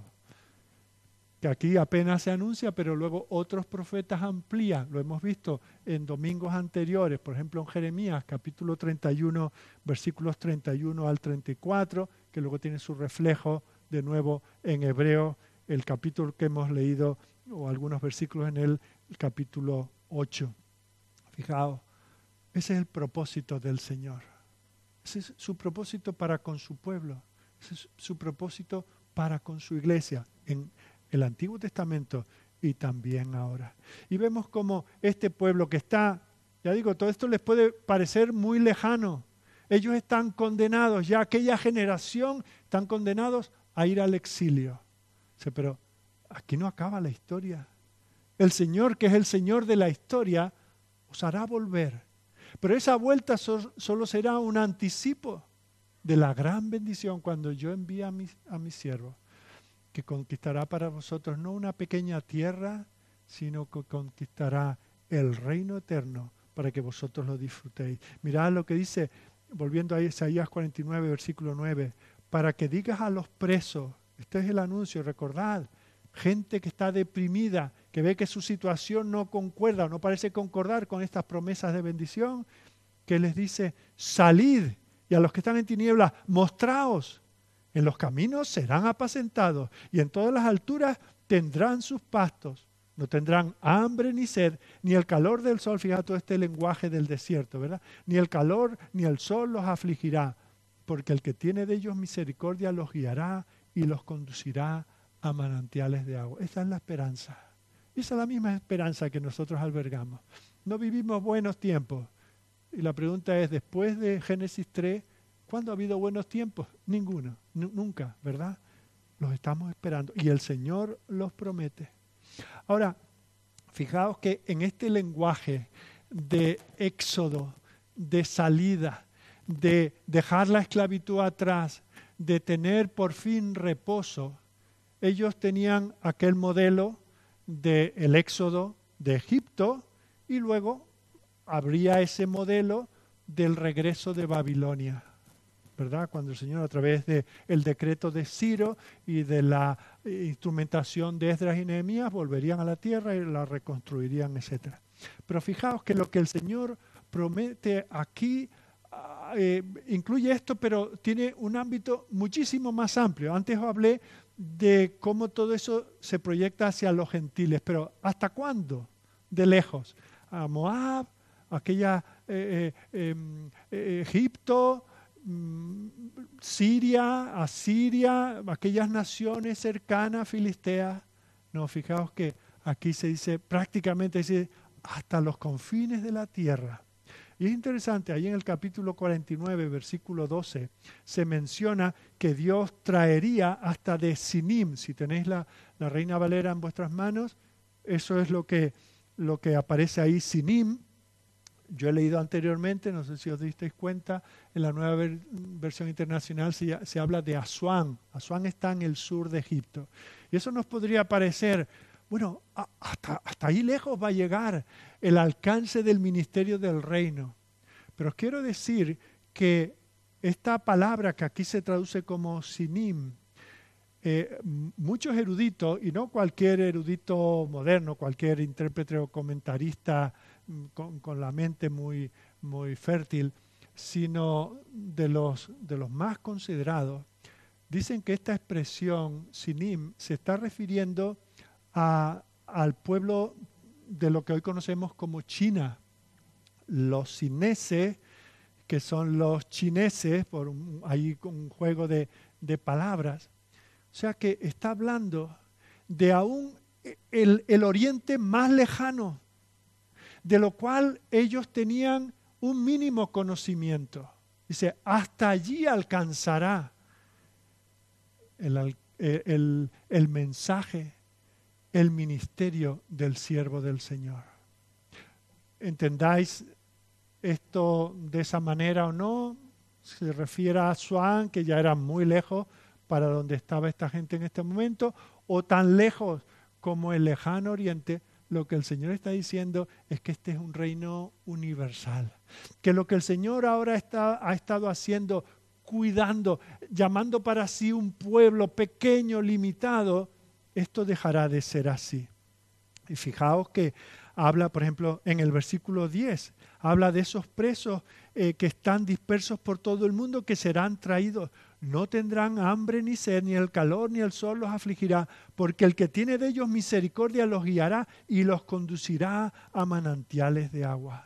que aquí apenas se anuncia, pero luego otros profetas amplían. Lo hemos visto en domingos anteriores, por ejemplo en Jeremías, capítulo 31, versículos 31 al 34, que luego tiene su reflejo de nuevo en Hebreos, el capítulo que hemos leído, o algunos versículos en el capítulo 8. Fijaos, ese es el propósito del Señor. Ese es su propósito para con su pueblo. Ese es su propósito para con su iglesia en el Antiguo Testamento y también ahora. Y vemos como este pueblo que está, ya digo, todo esto les puede parecer muy lejano. Ellos están condenados, ya aquella generación están condenados a ir al exilio. Pero aquí no acaba la historia. El Señor, que es el Señor de la historia, os hará volver. Pero esa vuelta solo será un anticipo de la gran bendición cuando yo envíe a mi siervo, que conquistará para vosotros no una pequeña tierra, sino que conquistará el reino eterno para que vosotros lo disfrutéis. Mirad lo que dice, volviendo a Isaías 49, versículo 9, para que digas a los presos, este es el anuncio, recordad, gente que está deprimida, que ve que su situación no concuerda, no parece concordar con estas promesas de bendición, que les dice, salid, y a los que están en tinieblas, mostraos, en los caminos serán apacentados, y en todas las alturas tendrán sus pastos, no tendrán hambre ni sed, ni el calor del sol, fíjate todo este lenguaje del desierto, ¿verdad? Ni el calor ni el sol los afligirá, porque el que tiene de ellos misericordia los guiará y los conducirá a manantiales de agua. Esa es la esperanza. Esa es la misma esperanza que nosotros albergamos. No vivimos buenos tiempos. Y la pregunta es, después de Génesis 3, ¿cuándo ha habido buenos tiempos? Ninguno, nunca, ¿verdad? Los estamos esperando y el Señor los promete. Ahora, fijaos que en este lenguaje de éxodo, de salida, de dejar la esclavitud atrás, de tener por fin reposo, ellos tenían aquel modelo del éxodo de Egipto y luego habría ese modelo del regreso de Babilonia, ¿verdad? Cuando el Señor, a través del decreto de Ciro y de la instrumentación de Esdras y Nehemías, volverían a la tierra y la reconstruirían, etc. Pero fijaos que lo que el Señor promete aquí incluye esto, pero tiene un ámbito muchísimo más amplio. Antes os hablé de cómo todo eso se proyecta hacia los gentiles, pero ¿hasta cuándo? De lejos. A Moab, aquella Egipto, Siria, Asiria, aquellas naciones cercanas, filisteas. No, fijaos que aquí se dice, prácticamente dice, hasta los confines de la tierra. Y es interesante, ahí en el capítulo 49, versículo 12, se menciona que Dios traería hasta de Sinim. Si tenéis la Reina Valera en vuestras manos, eso es lo que aparece ahí, Sinim. Yo he leído anteriormente, no sé si os disteis cuenta, en la nueva versión internacional se habla de Asuán. Asuán está en el sur de Egipto. Y eso nos podría parecer, bueno, hasta ahí lejos va a llegar el alcance del ministerio del reino. Pero os quiero decir que esta palabra que aquí se traduce como Sinim, muchos eruditos, y no cualquier erudito moderno, cualquier intérprete o comentarista con la mente muy, muy fértil, sino de los más considerados, dicen que esta expresión Sinim se está refiriendo al pueblo de lo que hoy conocemos como China. Los sineses, que son los chineses, hay un juego de palabras. O sea que está hablando de aún el oriente más lejano, de lo cual ellos tenían un mínimo conocimiento. Dice, hasta allí alcanzará el el mensaje, el ministerio del siervo del Señor. ¿Entendáis esto de esa manera o no? Se refiere a Asuán, que ya era muy lejos para donde estaba esta gente en este momento, o tan lejos como el lejano oriente. Lo que el Señor está diciendo es que este es un reino universal, que lo que el Señor ahora ha estado haciendo, cuidando, llamando para sí un pueblo pequeño, limitado, esto dejará de ser así. Y fijaos que habla, por ejemplo, en el versículo 10, habla de esos presos que están dispersos por todo el mundo, que serán traídos. No tendrán hambre ni sed, ni el calor ni el sol los afligirá, porque el que tiene de ellos misericordia los guiará y los conducirá a manantiales de agua.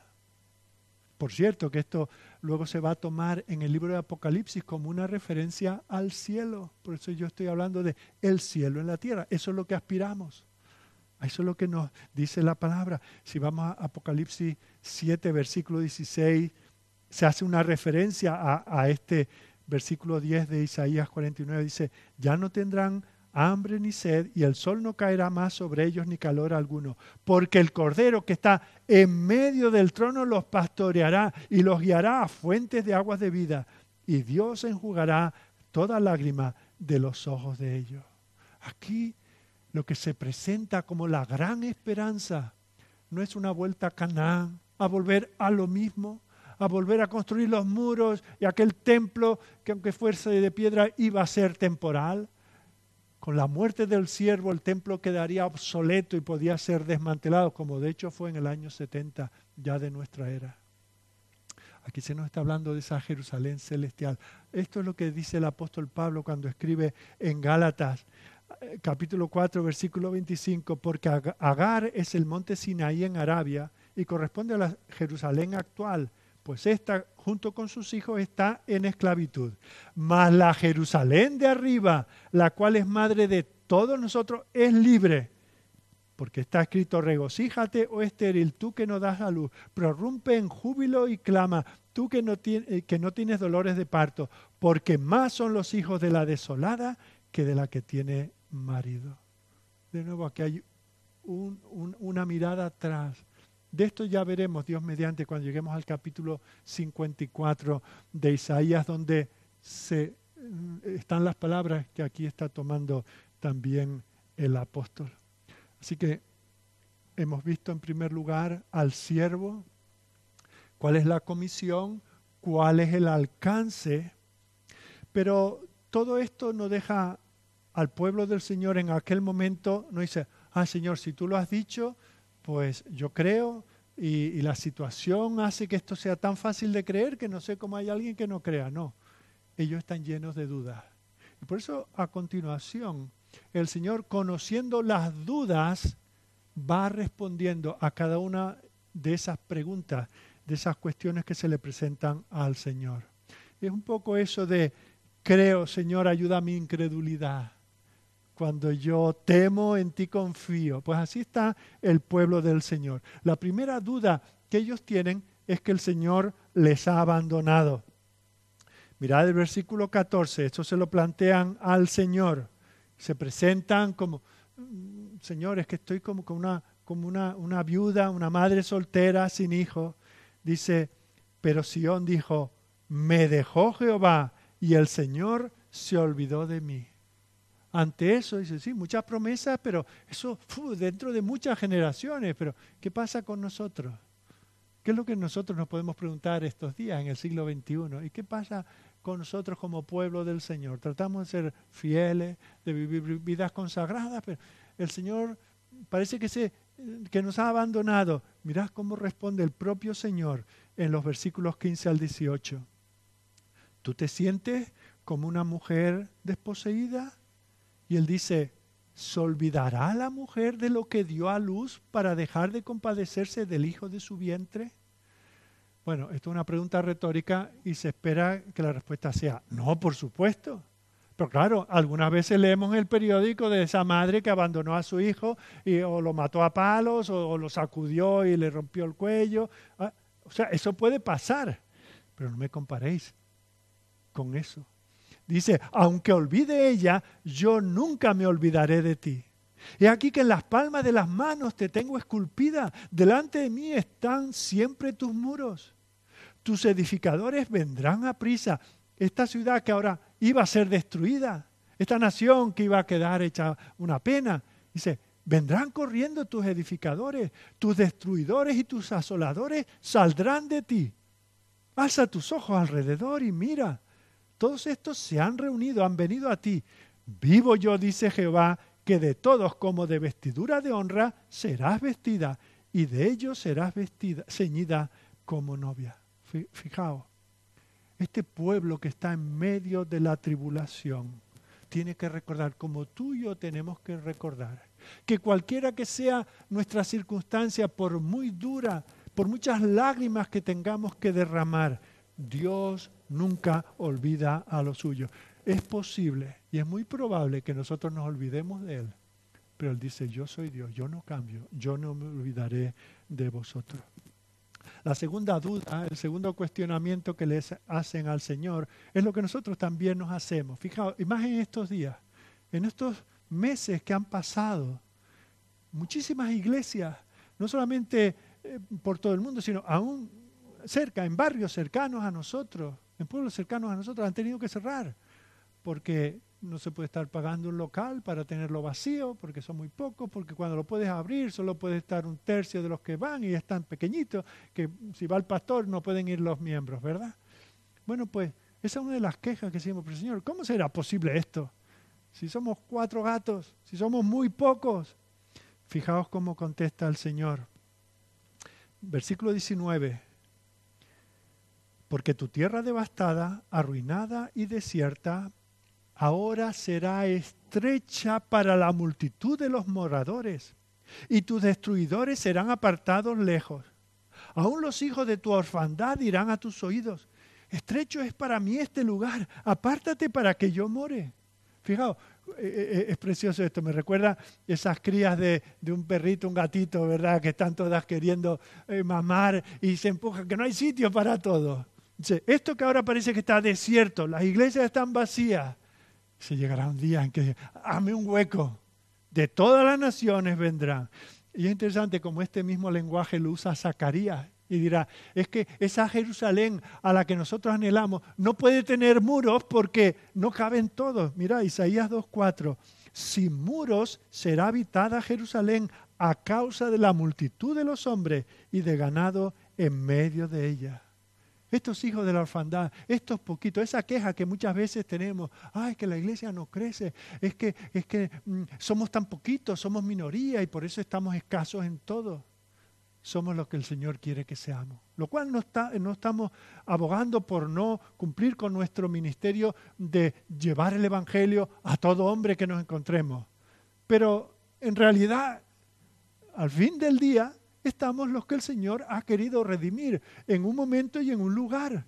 Por cierto, que esto luego se va a tomar en el libro de Apocalipsis como una referencia al cielo. Por eso yo estoy hablando de el cielo en la tierra. Eso es lo que aspiramos. Eso es lo que nos dice la palabra. Si vamos a Apocalipsis 7, versículo 16, se hace una referencia a este versículo 10 de Isaías 49. Dice, ya no tendrán hambre ni sed, y el sol no caerá más sobre ellos ni calor alguno, porque el Cordero que está en medio del trono los pastoreará y los guiará a fuentes de aguas de vida, y Dios enjugará toda lágrima de los ojos de ellos. Aquí lo que se presenta como la gran esperanza no es una vuelta a Canaán, a volver a lo mismo, a volver a construir los muros y aquel templo que aunque fuese de piedra iba a ser temporal. Con la muerte del siervo el templo quedaría obsoleto y podía ser desmantelado, como de hecho fue en el año 70 ya de nuestra era. Aquí se nos está hablando de esa Jerusalén celestial. Esto es lo que dice el apóstol Pablo cuando escribe en Gálatas, capítulo 4, versículo 25, porque Agar es el monte Sinaí en Arabia y corresponde a la Jerusalén actual, pues esta, junto con sus hijos, está en esclavitud. Mas la Jerusalén de arriba, la cual es madre de todos nosotros, es libre. Porque está escrito, regocíjate, oh estéril, tú que no das a luz, prorrumpe en júbilo y clama, tú que no tienes dolores de parto, porque más son los hijos de la desolada que de la que tiene marido. De nuevo, aquí hay una mirada atrás. De esto ya veremos, Dios mediante, cuando lleguemos al capítulo 54 de Isaías, donde están las palabras que aquí está tomando también el apóstol. Así que hemos visto en primer lugar al siervo, cuál es la comisión, cuál es el alcance, pero todo esto no deja al pueblo del Señor en aquel momento, no dice, Señor, si tú lo has dicho, pues yo creo, y la situación hace que esto sea tan fácil de creer que no sé cómo hay alguien que no crea. No, ellos están llenos de dudas. Y por eso a continuación el Señor, conociendo las dudas, va respondiendo a cada una de esas preguntas, de esas cuestiones que se le presentan al Señor. Es un poco eso de, creo, Señor, ayuda a mi incredulidad. Cuando yo temo, en ti confío. Pues así está el pueblo del Señor. La primera duda que ellos tienen es que el Señor les ha abandonado. Mirad el versículo 14, esto se lo plantean al Señor. Se presentan como, Señor, es que estoy como una viuda, una madre soltera sin hijo. Dice, pero Sión dijo, me dejó Jehová y el Señor se olvidó de mí. Ante eso dice, sí, muchas promesas, pero eso dentro de muchas generaciones. Pero ¿qué pasa con nosotros? ¿Qué es lo que nosotros nos podemos preguntar estos días en el siglo XXI? ¿Y qué pasa con nosotros como pueblo del Señor? Tratamos de ser fieles, de vivir vidas consagradas, pero el Señor parece que nos ha abandonado. Mirad cómo responde el propio Señor en los versículos 15 al 18. ¿Tú te sientes como una mujer desposeída? Y él dice, ¿se olvidará la mujer de lo que dio a luz para dejar de compadecerse del hijo de su vientre? Bueno, esto es una pregunta retórica y se espera que la respuesta sea, no, por supuesto. Pero claro, algunas veces leemos en el periódico de esa madre que abandonó a su hijo o lo mató a palos o lo sacudió y le rompió el cuello. O sea, eso puede pasar, pero no me comparéis con eso. Dice, aunque olvide ella, yo nunca me olvidaré de ti. He aquí que en las palmas de las manos te tengo esculpida. Delante de mí están siempre tus muros. Tus edificadores vendrán a prisa. Esta ciudad que ahora iba a ser destruida, esta nación que iba a quedar hecha una pena, dice, vendrán corriendo tus edificadores, tus destruidores y tus asoladores saldrán de ti. Alza tus ojos alrededor y mira. Todos estos se han reunido, han venido a ti. Vivo yo, dice Jehová, que de todos como de vestidura de honra serás vestida, y de ellos serás vestida, ceñida como novia. Fijaos, este pueblo que está en medio de la tribulación tiene que recordar, como tú y yo tenemos que recordar, que cualquiera que sea nuestra circunstancia, por muy dura, por muchas lágrimas que tengamos que derramar, Dios nunca olvida a los suyos. Es posible y es muy probable que nosotros nos olvidemos de Él, pero Él dice, yo soy Dios, yo no cambio, yo no me olvidaré de vosotros. La segunda duda, el segundo cuestionamiento que les hacen al Señor es lo que nosotros también nos hacemos. Fijaos, y más en estos días, en estos meses que han pasado, muchísimas iglesias, no solamente por todo el mundo, sino aún cerca, en barrios cercanos a nosotros, en pueblos cercanos a nosotros, han tenido que cerrar porque no se puede estar pagando un local para tenerlo vacío, porque son muy pocos, porque cuando lo puedes abrir solo puede estar un tercio de los que van y es tan pequeñito que si va el pastor no pueden ir los miembros, ¿verdad? Bueno, pues esa es una de las quejas que decimos, pero Señor, ¿cómo será posible esto? Si somos 4 gatos, si somos muy pocos. Fijaos cómo contesta el Señor. Versículo 19. Porque tu tierra devastada, arruinada y desierta, ahora será estrecha para la multitud de los moradores, y tus destruidores serán apartados lejos. Aún los hijos de tu orfandad dirán a tus oídos, estrecho es para mí este lugar, apártate para que yo more. Fijaos, es precioso esto, me recuerda esas crías de un perrito, un gatito, ¿verdad? Que están todas queriendo mamar y se empujan, que no hay sitio para todos. Dice, esto que ahora parece que está desierto, las iglesias están vacías, se llegará un día en que hazme un hueco, de todas las naciones vendrán. Y es interesante como este mismo lenguaje lo usa Zacarías y dirá, es que esa Jerusalén a la que nosotros anhelamos no puede tener muros porque no caben todos. Mira, Isaías 2:4, sin muros será habitada Jerusalén a causa de la multitud de los hombres y de ganado en medio de ella. Estos hijos de la orfandad, estos poquitos, esa queja que muchas veces tenemos, es que la iglesia no crece, es que somos tan poquitos, somos minoría y por eso estamos escasos en todo. Somos lo que el Señor quiere que seamos. Lo cual no estamos abogando por no cumplir con nuestro ministerio de llevar el Evangelio a todo hombre que nos encontremos. Pero en realidad, al fin del día, estamos los que el Señor ha querido redimir en un momento y en un lugar.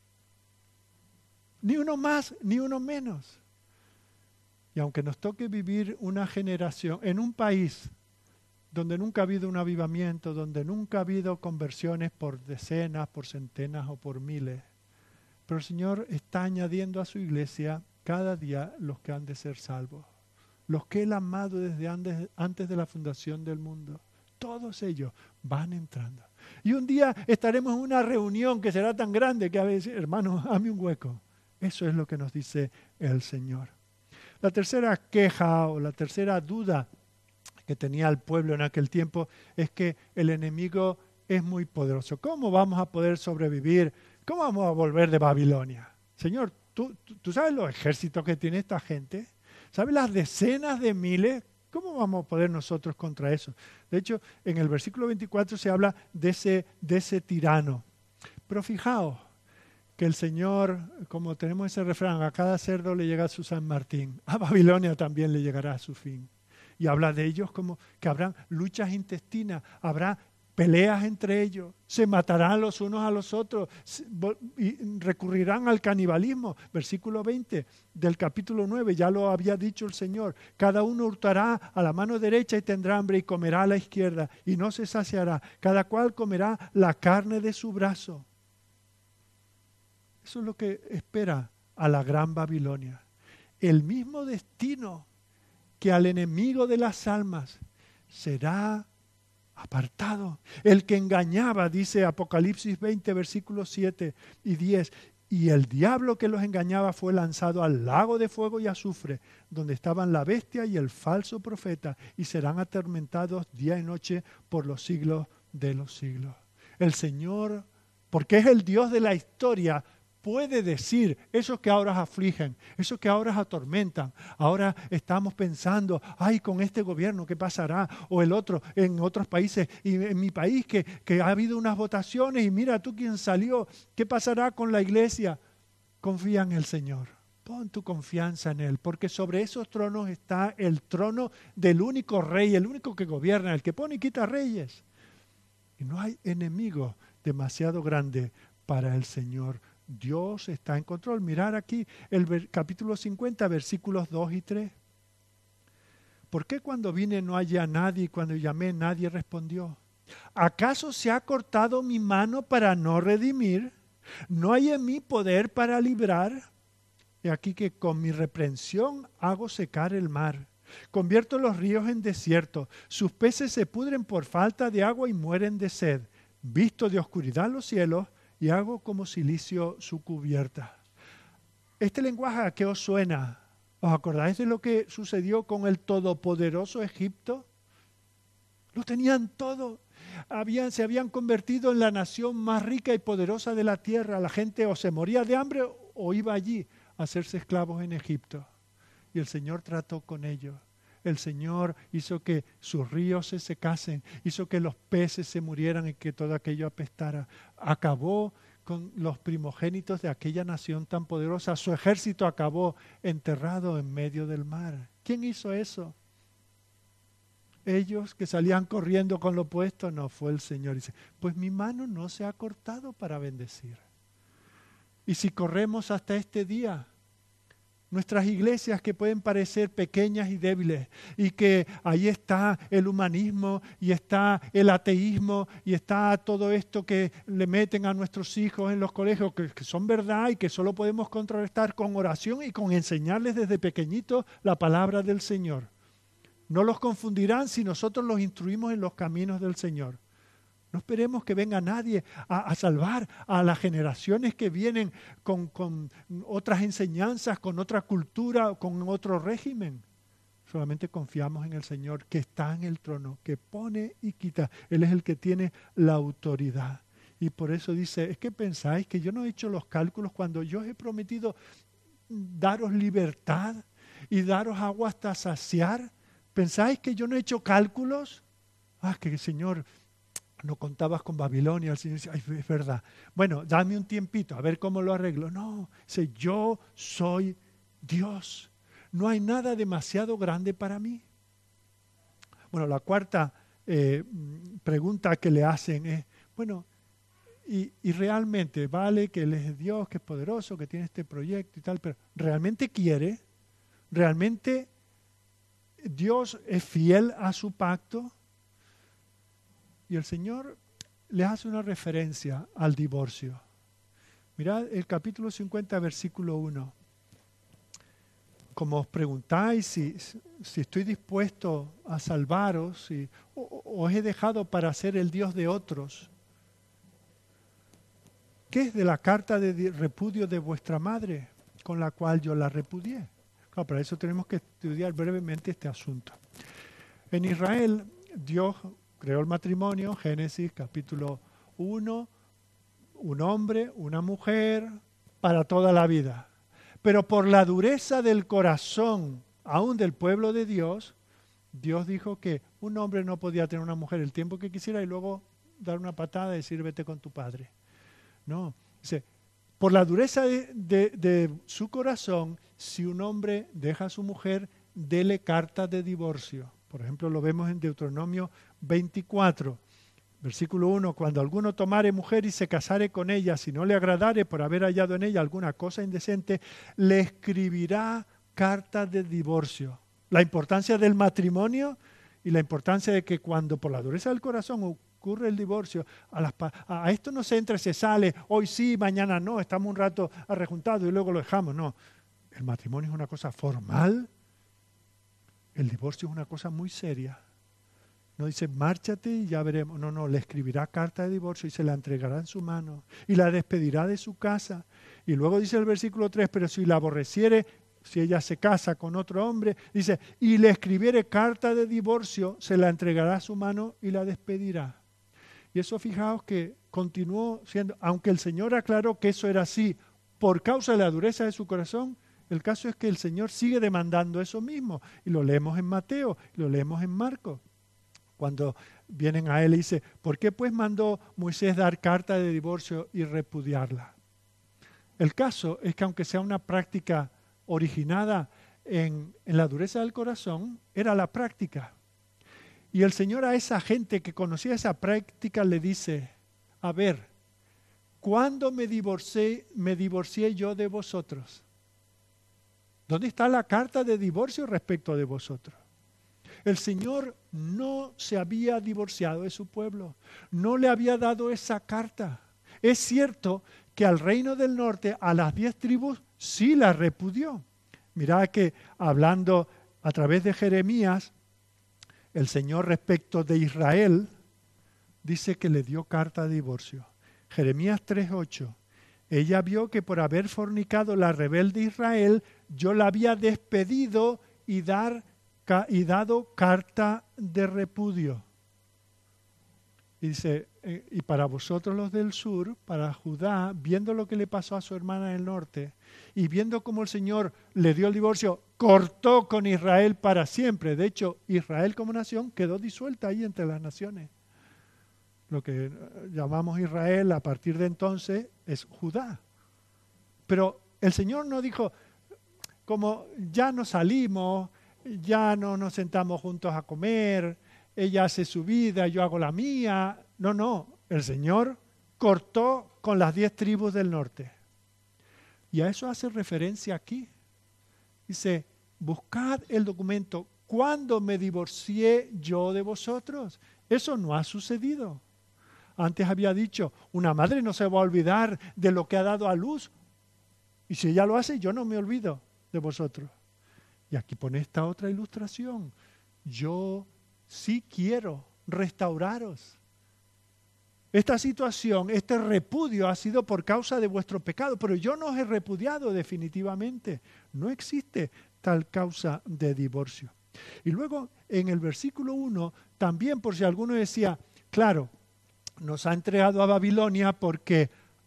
Ni uno más, ni uno menos. Y aunque nos toque vivir una generación en un país donde nunca ha habido un avivamiento, donde nunca ha habido conversiones por decenas, por centenas o por miles, pero el Señor está añadiendo a su iglesia cada día los que han de ser salvos, los que Él ha amado desde antes de la fundación del mundo. Todos ellos van entrando. Y un día estaremos en una reunión que será tan grande que a veces, hermanos, hazme un hueco. Eso es lo que nos dice el Señor. La tercera queja o la tercera duda que tenía el pueblo en aquel tiempo es que el enemigo es muy poderoso. ¿Cómo vamos a poder sobrevivir? ¿Cómo vamos a volver de Babilonia? Señor, ¿tú sabes los ejércitos que tiene esta gente? ¿Sabes las decenas de miles? ¿Cómo vamos a poder nosotros contra eso? De hecho, en el versículo 24 se habla de ese tirano. Pero fijaos que el Señor, como tenemos ese refrán, a cada cerdo le llega su San Martín. A Babilonia también le llegará a su fin. Y habla de ellos como que habrán luchas intestinas, habrá peleas entre ellos, se matarán los unos a los otros y recurrirán al canibalismo. Versículo 20 del capítulo 9, ya lo había dicho el Señor. Cada uno hurtará a la mano derecha y tendrá hambre y comerá a la izquierda y no se saciará. Cada cual comerá la carne de su brazo. Eso es lo que espera a la gran Babilonia. El mismo destino que al enemigo de las almas será apartado. El que engañaba, dice Apocalipsis 20, versículos 7 y 10, y el diablo que los engañaba fue lanzado al lago de fuego y azufre, donde estaban la bestia y el falso profeta, y serán atormentados día y noche por los siglos de los siglos. El Señor, porque es el Dios de la historia, puede decir, esos que ahora afligen, esos que ahora atormentan, ahora estamos pensando, ay, con este gobierno, ¿qué pasará? O el otro, en otros países, y en mi país, que ha habido unas votaciones, y mira tú quién salió, ¿qué pasará con la iglesia? Confía en el Señor, pon tu confianza en Él, porque sobre esos tronos está el trono del único rey, el único que gobierna, el que pone y quita reyes. Y no hay enemigo demasiado grande para el Señor. Dios está en control. Mirar aquí el capítulo 50, versículos 2 y 3. ¿Por qué cuando vine no hallé a nadie y cuando llamé nadie respondió? ¿Acaso se ha cortado mi mano para no redimir? ¿No hay en mí poder para librar? He aquí que con mi reprensión hago secar el mar. Convierto los ríos en desierto. Sus peces se pudren por falta de agua y mueren de sed. Visto de oscuridad los cielos, y hago como silicio su cubierta. Este lenguaje, ¿a qué os suena? ¿Os acordáis de lo que sucedió con el todopoderoso Egipto? Lo tenían todo. Se habían convertido en la nación más rica y poderosa de la tierra. La gente o se moría de hambre o iba allí a hacerse esclavos en Egipto. Y el Señor trató con ellos. El Señor hizo que sus ríos se secasen, hizo que los peces se murieran y que todo aquello apestara. Acabó con los primogénitos de aquella nación tan poderosa. Su ejército acabó enterrado en medio del mar. ¿Quién hizo eso? Ellos que salían corriendo con lo puesto, no, fue el Señor. Dice, pues mi mano no se ha cortado para bendecir. Y si corremos hasta este día, nuestras iglesias que pueden parecer pequeñas y débiles y que ahí está el humanismo y está el ateísmo y está todo esto que le meten a nuestros hijos en los colegios que son verdad y que solo podemos contrarrestar con oración y con enseñarles desde pequeñitos la palabra del Señor. No los confundirán si nosotros los instruimos en los caminos del Señor. No esperemos que venga nadie a salvar a las generaciones que vienen con otras enseñanzas, con otra cultura, con otro régimen. Solamente confiamos en el Señor que está en el trono, que pone y quita. Él es el que tiene la autoridad. Y por eso dice, es que pensáis que yo no he hecho los cálculos cuando yo os he prometido daros libertad y daros agua hasta saciar. ¿Pensáis que yo no he hecho cálculos? Que el Señor... No contabas con Babilonia, el Señor dice, ay, es verdad. Bueno, dame un tiempito, a ver cómo lo arreglo. No, dice, yo soy Dios. No hay nada demasiado grande para mí. Bueno, la cuarta pregunta que le hacen es, bueno, y realmente vale que Él es Dios, que es poderoso, que tiene este proyecto y tal, pero ¿realmente quiere? ¿Realmente Dios es fiel a su pacto? Y el Señor les hace una referencia al divorcio. Mirad el capítulo 50, versículo 1. Como os preguntáis si estoy dispuesto a salvaros, o os he dejado para ser el Dios de otros. ¿Qué es de la carta de repudio de vuestra madre, con la cual yo la repudié? Claro, para eso tenemos que estudiar brevemente este asunto. En Israel, Dios creó el matrimonio, Génesis capítulo 1, un hombre, una mujer, para toda la vida. Pero por la dureza del corazón, aún del pueblo de Dios, Dios dijo que un hombre no podía tener una mujer el tiempo que quisiera y luego dar una patada y decir, vete con tu padre. No, dice, por la dureza de su corazón, si un hombre deja a su mujer, dele carta de divorcio. Por ejemplo, lo vemos en Deuteronomio 24, versículo 1. Cuando alguno tomare mujer y se casare con ella, si no le agradare por haber hallado en ella alguna cosa indecente, le escribirá carta de divorcio. La importancia del matrimonio y la importancia de que cuando por la dureza del corazón ocurre el divorcio, a esto no se entra y se sale, hoy sí, mañana no, estamos un rato arrejuntados y luego lo dejamos. No, el matrimonio es una cosa formal, el divorcio es una cosa muy seria. No dice, márchate y ya veremos. No, le escribirá carta de divorcio y se la entregará en su mano y la despedirá de su casa. Y luego dice el versículo 3, pero si la aborreciere, si ella se casa con otro hombre, dice, y le escribiere carta de divorcio, se la entregará a su mano y la despedirá. Y eso, fijaos que continuó siendo, aunque el Señor aclaró que eso era así por causa de la dureza de su corazón, el caso es que el Señor sigue demandando eso mismo. Y lo leemos en Mateo, y lo leemos en Marcos. Cuando vienen a él y dice, ¿por qué pues mandó Moisés dar carta de divorcio y repudiarla? El caso es que aunque sea una práctica originada en la dureza del corazón, era la práctica. Y el Señor a esa gente que conocía esa práctica le dice, a ver, ¿cuándo me divorcié yo de vosotros? ¿Dónde está la carta de divorcio respecto de vosotros? El Señor no se había divorciado de su pueblo, no le había dado esa carta. Es cierto que al reino del norte, a las 10 tribus, sí la repudió. Mirad que hablando a través de Jeremías, el Señor respecto de Israel dice que le dio carta de divorcio. Jeremías 3:8. Ella vio que por haber fornicado la rebelde Israel, yo la había despedido y dado carta de repudio. Y dice, y para vosotros los del sur, para Judá, viendo lo que le pasó a su hermana del norte, y viendo cómo el Señor le dio el divorcio, cortó con Israel para siempre. De hecho, Israel como nación quedó disuelta ahí entre las naciones. Lo que llamamos Israel a partir de entonces es Judá. Pero el Señor no dijo, como ya no salimos, ya no nos sentamos juntos a comer, ella hace su vida, yo hago la mía. No, el Señor cortó con las 10 tribus del norte. Y a eso hace referencia aquí. Dice, buscad el documento, ¿cuándo me divorcié yo de vosotros? Eso no ha sucedido. Antes había dicho, una madre no se va a olvidar de lo que ha dado a luz. Y si ella lo hace, yo no me olvido de vosotros. Y aquí pone esta otra ilustración. Yo sí quiero restauraros. Esta situación, este repudio ha sido por causa de vuestro pecado, pero yo no os he repudiado definitivamente. No existe tal causa de divorcio. Y luego en el versículo 1, también por si alguno decía, claro, nos ha entregado a Babilonia porque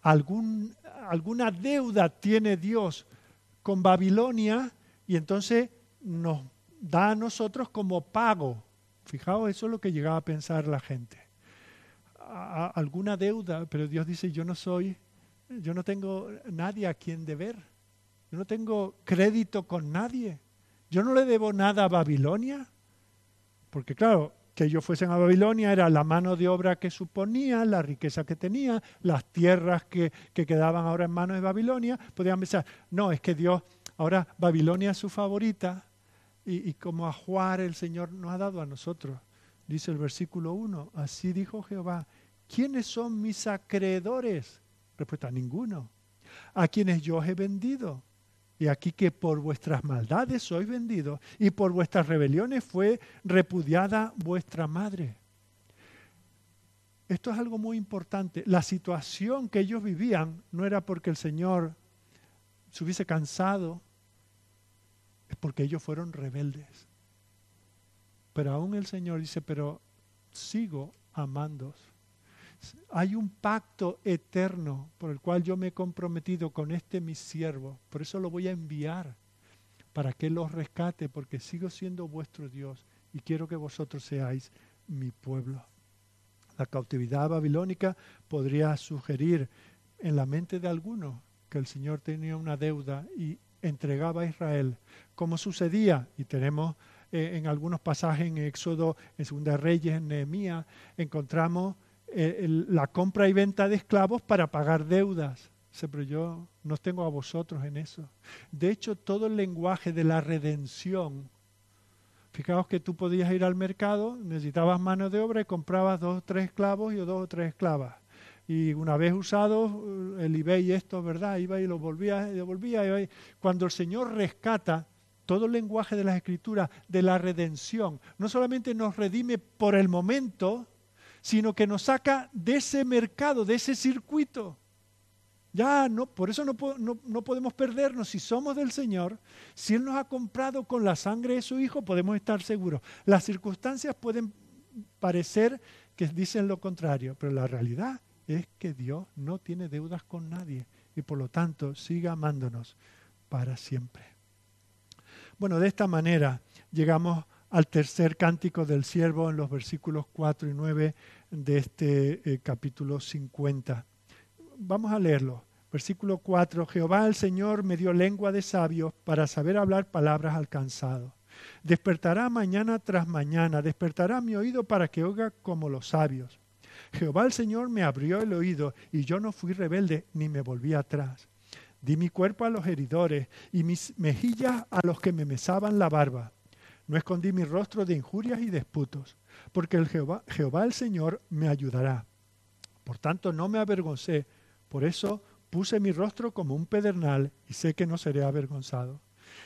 alguna deuda tiene Dios con Babilonia y entonces nos da a nosotros como pago. Fijaos, eso es lo que llegaba a pensar la gente. Alguna deuda, pero Dios dice, yo no tengo nadie a quien deber. Yo no tengo crédito con nadie. Yo no le debo nada a Babilonia. Porque claro, que ellos fuesen a Babilonia era la mano de obra que suponía, la riqueza que tenía, las tierras que quedaban ahora en manos de Babilonia. Podían pensar, no, es que Dios, ahora Babilonia es su favorita y como ajuar el Señor nos ha dado a nosotros. Dice el versículo 1, así dijo Jehová, ¿quiénes son mis acreedores? Respuesta, ninguno. A quienes yo os he vendido. Y aquí que por vuestras maldades sois vendidos y por vuestras rebeliones fue repudiada vuestra madre. Esto es algo muy importante. La situación que ellos vivían no era porque el Señor se hubiese cansado, es porque ellos fueron rebeldes. Pero aún el Señor dice, pero sigo amándoos. Hay un pacto eterno por el cual yo me he comprometido con mi siervo. Por eso lo voy a enviar para que los rescate, porque sigo siendo vuestro Dios y quiero que vosotros seáis mi pueblo. La cautividad babilónica podría sugerir en la mente de algunos que el Señor tenía una deuda y entregaba a Israel, como sucedía, y tenemos en algunos pasajes en Éxodo, en Segunda Reyes, en Nehemías, encontramos la compra y venta de esclavos para pagar deudas. Pero yo no tengo a vosotros en eso. De hecho, todo el lenguaje de la redención, Fijaos que tú podías ir al mercado, necesitabas mano de obra y comprabas 2 o 3 esclavos y 2 o 3 esclavas. Y una vez usados, el eBay y esto, ¿verdad? Iba y lo volvía y devolvía. Cuando el Señor rescata todo el lenguaje de las Escrituras, de la redención, no solamente nos redime por el momento, sino que nos saca de ese mercado, de ese circuito. Ya no, por eso no podemos perdernos. Si somos del Señor, si Él nos ha comprado con la sangre de su Hijo, podemos estar seguros. Las circunstancias pueden parecer que dicen lo contrario, pero la realidad es que Dios no tiene deudas con nadie y por lo tanto sigue amándonos para siempre. Bueno, de esta manera llegamos al tercer cántico del siervo en los versículos 4 y 9 de este capítulo 50. Vamos a leerlo. Versículo 4. Jehová el Señor me dio lengua de sabios para saber hablar palabras al cansado. Despertará mañana tras mañana, despertará mi oído para que oiga como los sabios. Jehová el Señor me abrió el oído y yo no fui rebelde ni me volví atrás. Di mi cuerpo a los heridores y mis mejillas a los que me mesaban la barba. No escondí mi rostro de injurias y disputos, porque Jehová el Señor me ayudará. Por tanto no me avergoncé, por eso puse mi rostro como un pedernal y sé que no seré avergonzado.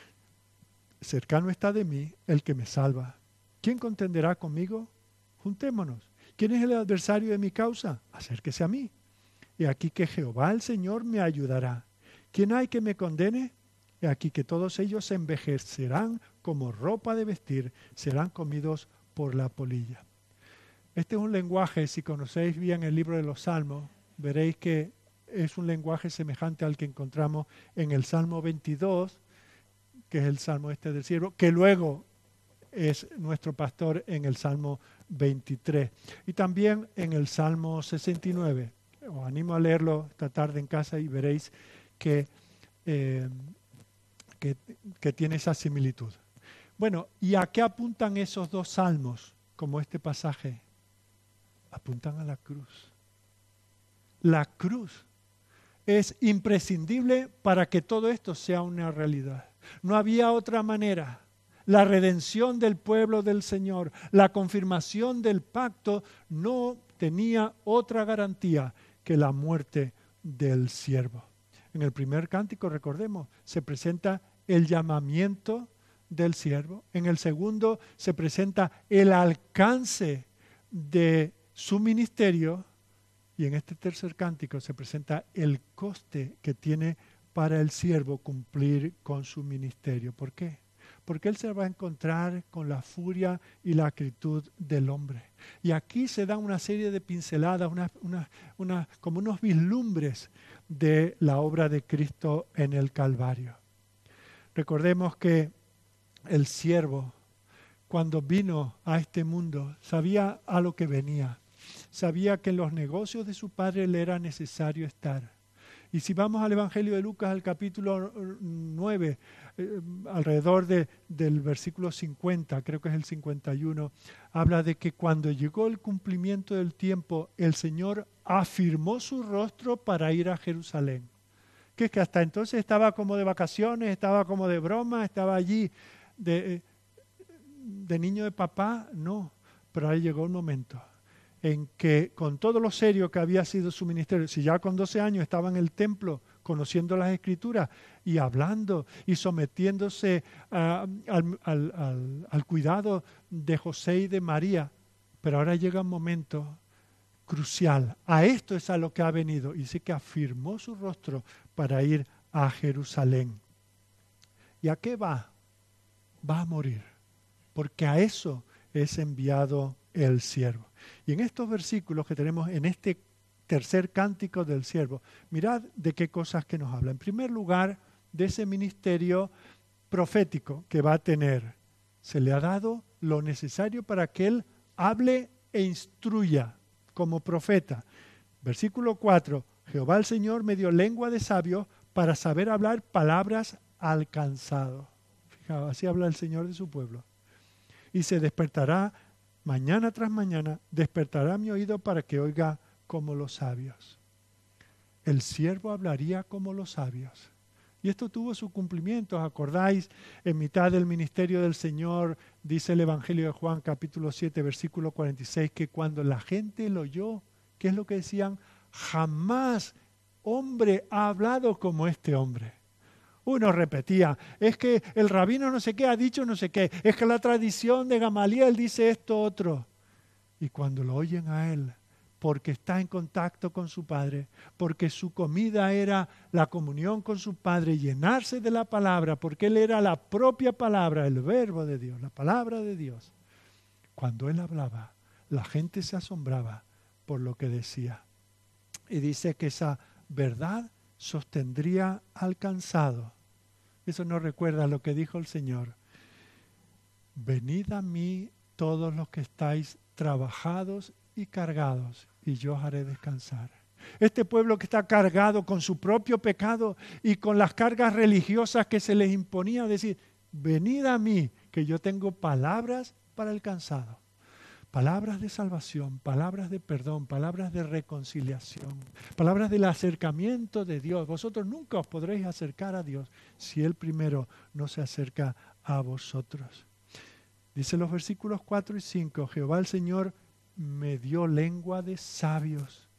Cercano está de mí el que me salva. ¿Quién contenderá conmigo? Juntémonos. ¿Quién es el adversario de mi causa? Acérquese a mí. He aquí que Jehová el Señor me ayudará. ¿Quién hay que me condene? He aquí que todos ellos se envejecerán como ropa de vestir, serán comidos por la polilla. Este es un lenguaje, si conocéis bien el libro de los Salmos, veréis que es un lenguaje semejante al que encontramos en el Salmo 22, que es el Salmo este del siervo, que luego es nuestro pastor en el Salmo 23. Y también en el Salmo 69. Os animo a leerlo esta tarde en casa y veréis que tiene esa similitud. Bueno, ¿y a qué apuntan esos dos salmos, como este pasaje? Apuntan a la cruz. La cruz es imprescindible para que todo esto sea una realidad. No había otra manera. La redención del pueblo del Señor, la confirmación del pacto, no tenía otra garantía que la muerte del siervo. En el primer cántico, recordemos, se presenta el llamamiento del siervo. En el segundo se presenta el alcance de su ministerio. Y en este tercer cántico se presenta el coste que tiene para el siervo cumplir con su ministerio. ¿Por qué? Porque él se va a encontrar con la furia y la acritud del hombre. Y aquí se da una serie de pinceladas, como unos vislumbres de la obra de Cristo en el Calvario. Recordemos que el siervo, cuando vino a este mundo, sabía a lo que venía. Sabía que en los negocios de su padre le era necesario estar. Y si vamos al Evangelio de Lucas, al capítulo 9, alrededor del versículo 50, creo que es el 51, habla de que cuando llegó el cumplimiento del tiempo, el Señor afirmó su rostro para ir a Jerusalén. Que es que hasta entonces estaba como de vacaciones, estaba como de broma, estaba allí de niño de papá, no. Pero ahí llegó un momento en que con todo lo serio que había sido su ministerio, si ya con 12 años estaba en el templo conociendo las Escrituras y hablando y sometiéndose al cuidado de José y de María, pero ahora llega un momento crucial. A esto es a lo que ha venido. Y dice que afirmó su rostro para ir a Jerusalén. ¿Y a qué va? Va a morir, porque a eso es enviado el siervo. Y en estos versículos que tenemos en este tercer cántico del siervo, mirad de qué cosas que nos habla. En primer lugar, de ese ministerio profético que va a tener. Se le ha dado lo necesario para que él hable e instruya como profeta. Versículo 4, Jehová el Señor me dio lengua de sabio para saber hablar palabras al cansado. Fijaos, así habla el Señor de su pueblo. Y se despertará mañana tras mañana, despertará mi oído para que oiga como los sabios. El siervo hablaría como los sabios. Y esto tuvo su cumplimiento. ¿Os acordáis? En mitad del ministerio del Señor, dice el Evangelio de Juan, capítulo 7, versículo 46, que cuando la gente lo oyó, ¿qué es lo que decían? Jamás hombre ha hablado como este hombre. Uno repetía, es que el rabino no sé qué ha dicho no sé qué, es que la tradición de Gamaliel dice esto otro. Y cuando lo oyen a él, porque está en contacto con su Padre, porque su comida era la comunión con su Padre, llenarse de la palabra, porque él era la propia palabra, el verbo de Dios, la palabra de Dios. Cuando él hablaba, la gente se asombraba por lo que decía. Y dice que esa verdad sostendría al cansado. Eso nos recuerda lo que dijo el Señor. Venid a mí todos los que estáis trabajados y cargados, y yo os haré descansar. Este pueblo que está cargado con su propio pecado y con las cargas religiosas que se les imponía, decir, venid a mí, que yo tengo palabras para el cansado. Palabras de salvación, palabras de perdón, palabras de reconciliación, palabras del acercamiento de Dios. Vosotros nunca os podréis acercar a Dios si Él primero no se acerca a vosotros. Dice los versículos 4 y 5, Jehová el Señor me dio lengua de sabios.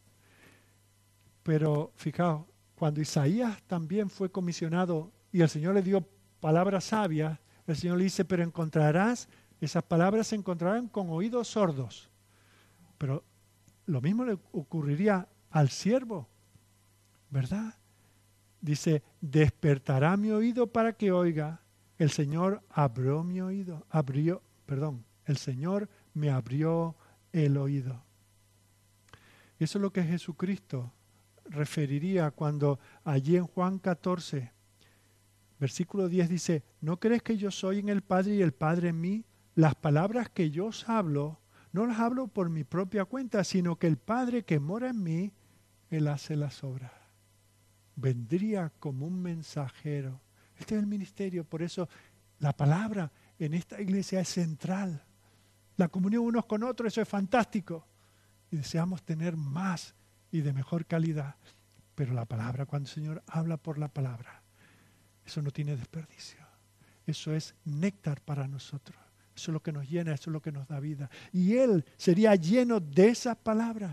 Pero fijaos, cuando Isaías también fue comisionado y el Señor le dio palabras sabias, el Señor le dice, pero esas palabras se encontrarán con oídos sordos. Pero lo mismo le ocurriría al siervo, ¿verdad? Dice, despertará mi oído para que oiga. El Señor abrió mi oído, el Señor me abrió el oído. Eso es lo que Jesucristo referiría cuando allí en Juan 14, versículo 10 dice, ¿no crees que yo soy en el Padre y el Padre en mí? Las palabras que yo os hablo, no las hablo por mi propia cuenta, sino que el Padre que mora en mí, Él hace las obras. Vendría como un mensajero. Este es el ministerio, por eso la palabra en esta iglesia es central. La comunión unos con otros, eso es fantástico. Y deseamos tener más y de mejor calidad. Pero la palabra, cuando el Señor habla por la palabra, eso no tiene desperdicio. Eso es néctar para nosotros. Eso es lo que nos llena, eso es lo que nos da vida. Y Él sería lleno de esa palabra.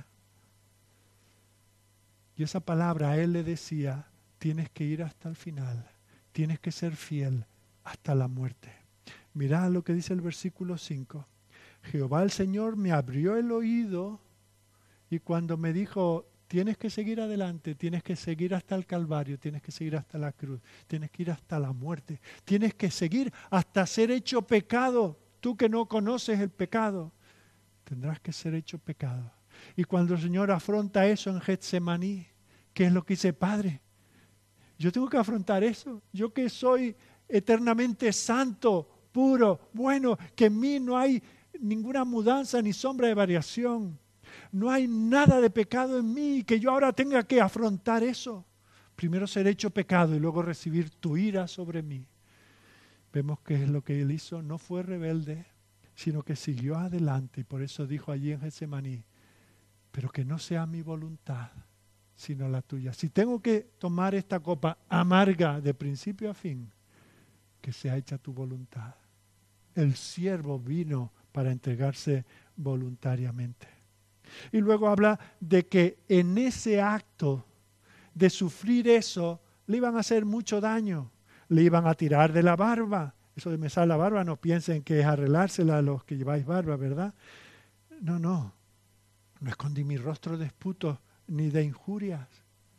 Y esa palabra a Él le decía, tienes que ir hasta el final. Tienes que ser fiel hasta la muerte. Mirad lo que dice el versículo 5. Jehová el Señor me abrió el oído y cuando me dijo, tienes que seguir adelante, tienes que seguir hasta el Calvario, tienes que seguir hasta la cruz, tienes que ir hasta la muerte, tienes que seguir hasta ser hecho pecado. Tú que no conoces el pecado, tendrás que ser hecho pecado. Y cuando el Señor afronta eso en Getsemaní, ¿qué es lo que dice? Padre, yo tengo que afrontar eso. Yo que soy eternamente santo, puro, bueno, que en mí no hay ninguna mudanza ni sombra de variación. No hay nada de pecado en mí, que yo ahora tenga que afrontar eso. Primero ser hecho pecado y luego recibir tu ira sobre mí. Vemos que es lo que Él hizo, no fue rebelde, sino que siguió adelante. Y por eso dijo allí en Getsemaní, pero que no sea mi voluntad, sino la tuya. Si tengo que tomar esta copa amarga de principio a fin, que sea hecha tu voluntad. El siervo vino para entregarse voluntariamente. Y luego habla de que en ese acto de sufrir eso, le iban a hacer mucho daño. Le iban a tirar de la barba. Eso de mesar la barba, no piensen que es arreglársela a los que lleváis barba, ¿verdad? No, no. No escondí mi rostro de esputos ni de injurias.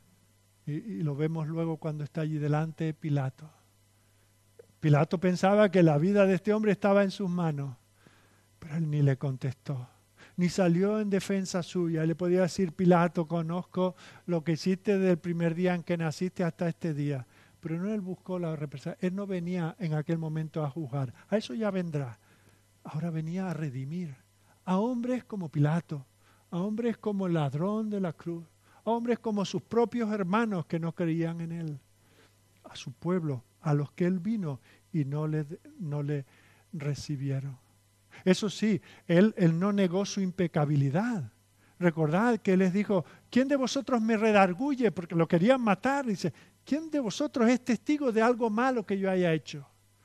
Y lo vemos luego cuando está allí delante de Pilato. Pilato pensaba que la vida de este hombre estaba en sus manos, pero él ni le contestó, ni salió en defensa suya. Él le podía decir, Pilato, conozco lo que hiciste desde el primer día en que naciste hasta este día. Pero no él buscó la representación. Él no venía en aquel momento a juzgar. A eso ya vendrá. Ahora venía a redimir a hombres como Pilato, a hombres como el ladrón de la cruz, a hombres como sus propios hermanos que no creían en él, a su pueblo, a los que él vino y no le recibieron. Eso sí, él no negó su impecabilidad. Recordad que él les dijo, ¿quién de vosotros me redarguye? Porque lo querían matar. Dice, ¿Quién de vosotros es testigo de algo malo que yo haya hecho?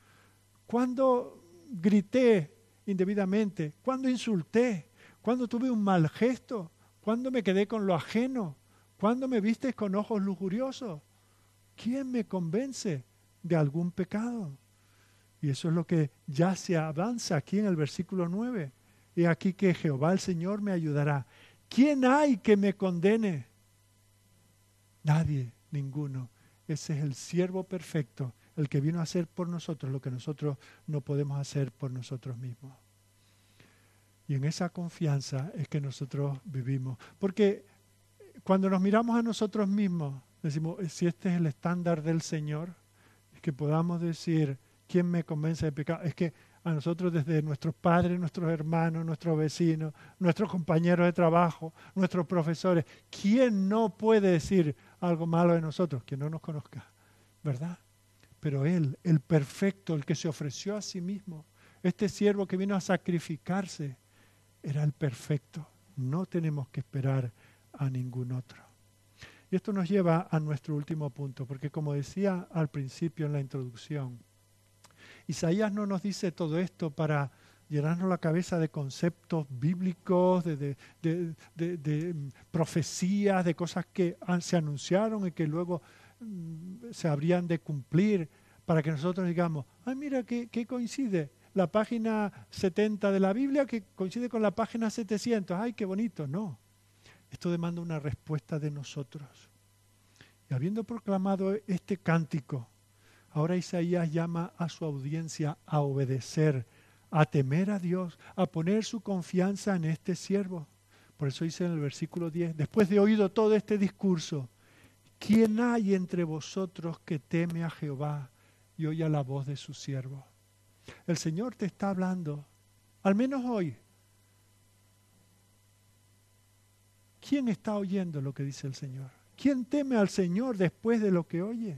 ¿Cuándo grité indebidamente? ¿Cuándo insulté? ¿Cuándo tuve un mal gesto? ¿Cuándo me quedé con lo ajeno? ¿Cuándo me viste con ojos lujuriosos? ¿Quién me convence de algún pecado? Y eso es lo que ya se avanza aquí en el versículo 9. Y aquí que Jehová el Señor me ayudará. ¿Quién hay que me condene? Nadie, ninguno. Ese es el siervo perfecto, el que vino a hacer por nosotros lo que nosotros no podemos hacer por nosotros mismos. Y en esa confianza es que nosotros vivimos. Porque cuando nos miramos a nosotros mismos, decimos, si este es el estándar del Señor, es que podamos decir, ¿quién me convence de pecado? Es que a nosotros desde nuestros padres, nuestros hermanos, nuestros vecinos, nuestros compañeros de trabajo, nuestros profesores, ¿quién no puede decir algo malo de nosotros? Que no nos conozca, ¿verdad? Pero Él, el perfecto, el que se ofreció a sí mismo, este siervo que vino a sacrificarse, era el perfecto. No tenemos que esperar a ningún otro. Y esto nos lleva a nuestro último punto, porque como decía al principio en la introducción, Isaías no nos dice todo esto para llenarnos la cabeza de conceptos bíblicos, de profecías, de cosas que se anunciaron y que luego se habrían de cumplir, para que nosotros digamos, ay, mira, ¿qué coincide? La página 70 de la Biblia que coincide con la página 700. ¡Ay, qué bonito! No. Esto demanda una respuesta de nosotros. Y habiendo proclamado este cántico, ahora Isaías llama a su audiencia a obedecer, a temer a Dios, a poner su confianza en este siervo. Por eso dice en el versículo 10, después de oído todo este discurso, ¿quién hay entre vosotros que teme a Jehová y oye la voz de su siervo? El Señor te está hablando, al menos hoy. ¿Quién está oyendo lo que dice el Señor? ¿Quién teme al Señor después de lo que oye?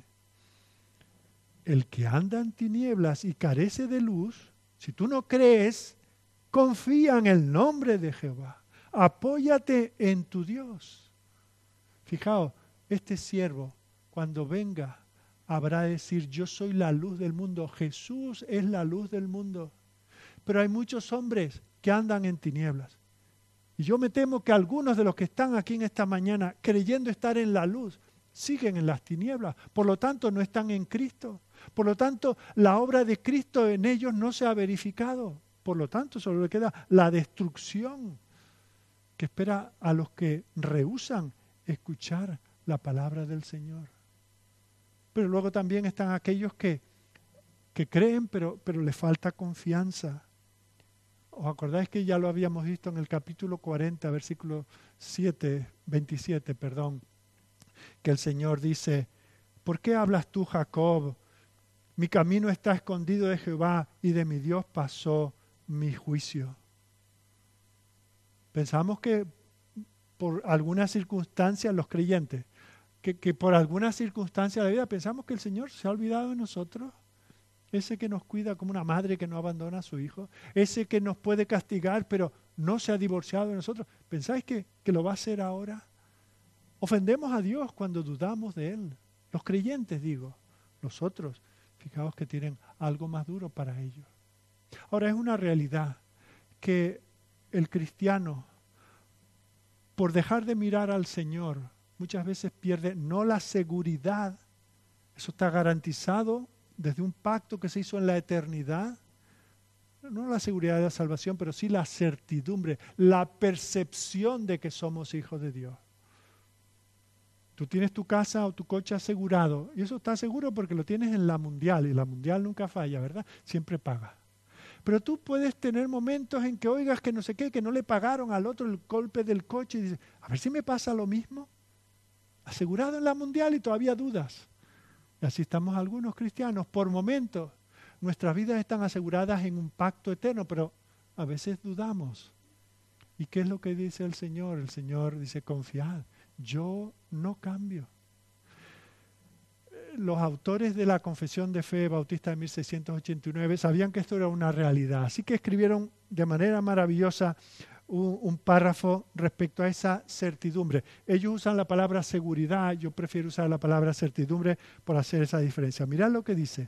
El que anda en tinieblas y carece de luz, si tú no crees, confía en el nombre de Jehová. Apóyate en tu Dios. Fijaos, este siervo, cuando venga, habrá de decir, yo soy la luz del mundo. Jesús es la luz del mundo. Pero hay muchos hombres que andan en tinieblas. Y yo me temo que algunos de los que están aquí en esta mañana, creyendo estar en la luz, siguen en las tinieblas. Por lo tanto, no están en Cristo. Por lo tanto, la obra de Cristo en ellos no se ha verificado. Por lo tanto, solo le queda la destrucción que espera a los que rehúsan escuchar la palabra del Señor. Pero luego también están aquellos que creen, pero les falta confianza. ¿Os acordáis que ya lo habíamos visto en el capítulo 40, versículo 27, que el Señor dice, ¿por qué hablas tú, Jacob? Mi camino está escondido de Jehová y de mi Dios pasó mi juicio. Pensamos que por algunas circunstancias los creyentes, que por algunas circunstancias de la vida pensamos que el Señor se ha olvidado de nosotros. Ese que nos cuida como una madre que no abandona a su hijo. Ese que nos puede castigar pero no se ha divorciado de nosotros. ¿Pensáis que lo va a hacer ahora? Ofendemos a Dios cuando dudamos de Él. Los creyentes, digo. Los otros, fijaos que tienen algo más duro para ellos. Ahora, es una realidad que el cristiano, por dejar de mirar al Señor, muchas veces pierde no la seguridad, eso está garantizado desde un pacto que se hizo en la eternidad, no la seguridad de la salvación, pero sí la certidumbre, la percepción de que somos hijos de Dios. Tú tienes tu casa o tu coche asegurado, y eso está seguro porque lo tienes en la mundial, y la mundial nunca falla, ¿verdad? Siempre paga. Pero tú puedes tener momentos en que oigas que no sé qué, que no le pagaron al otro el golpe del coche, y dices, a ver si me pasa lo mismo. Asegurado en la mundial y todavía dudas. Y así estamos algunos cristianos. Por momentos, nuestras vidas están aseguradas en un pacto eterno, pero a veces dudamos. ¿Y qué es lo que dice el Señor? El Señor dice, confiad, yo no cambio. Los autores de la Confesión de Fe Bautista de 1689 sabían que esto era una realidad, así que escribieron de manera maravillosa un párrafo respecto a esa certidumbre. Ellos usan la palabra seguridad, yo prefiero usar la palabra certidumbre por hacer esa diferencia. Mirad lo que dice.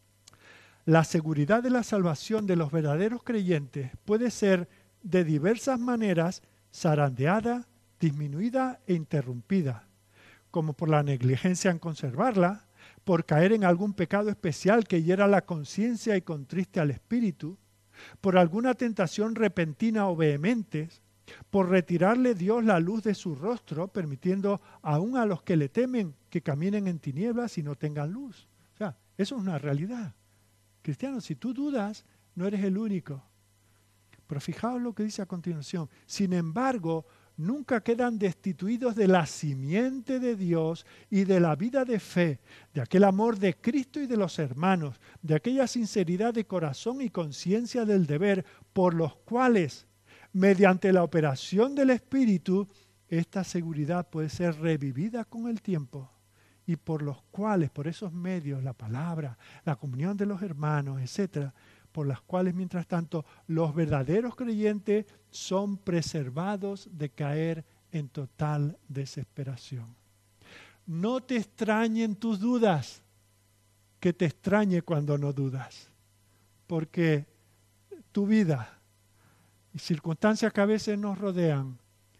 La seguridad de la salvación de los verdaderos creyentes puede ser de diversas maneras zarandeada, disminuida e interrumpida, como por la negligencia en conservarla, por caer en algún pecado especial que hiera la conciencia y contriste al espíritu, por alguna tentación repentina o vehemente, por retirarle Dios la luz de su rostro, permitiendo aún a los que le temen que caminen en tinieblas y no tengan luz. O sea, eso es una realidad. Cristiano, si tú dudas, no eres el único. Pero fijaos lo que dice a continuación. Sin embargo, nunca quedan destituidos de la simiente de Dios y de la vida de fe, de aquel amor de Cristo y de los hermanos, de aquella sinceridad de corazón y conciencia del deber, por los cuales, mediante la operación del Espíritu, esta seguridad puede ser revivida con el tiempo. Y por los cuales, por esos medios, la palabra, la comunión de los hermanos, etcétera, por las cuales, mientras tanto, los verdaderos creyentes son preservados de caer en total desesperación. No te extrañen tus dudas, que te extrañe cuando no dudas, porque tu vida y circunstancias que a veces nos rodean,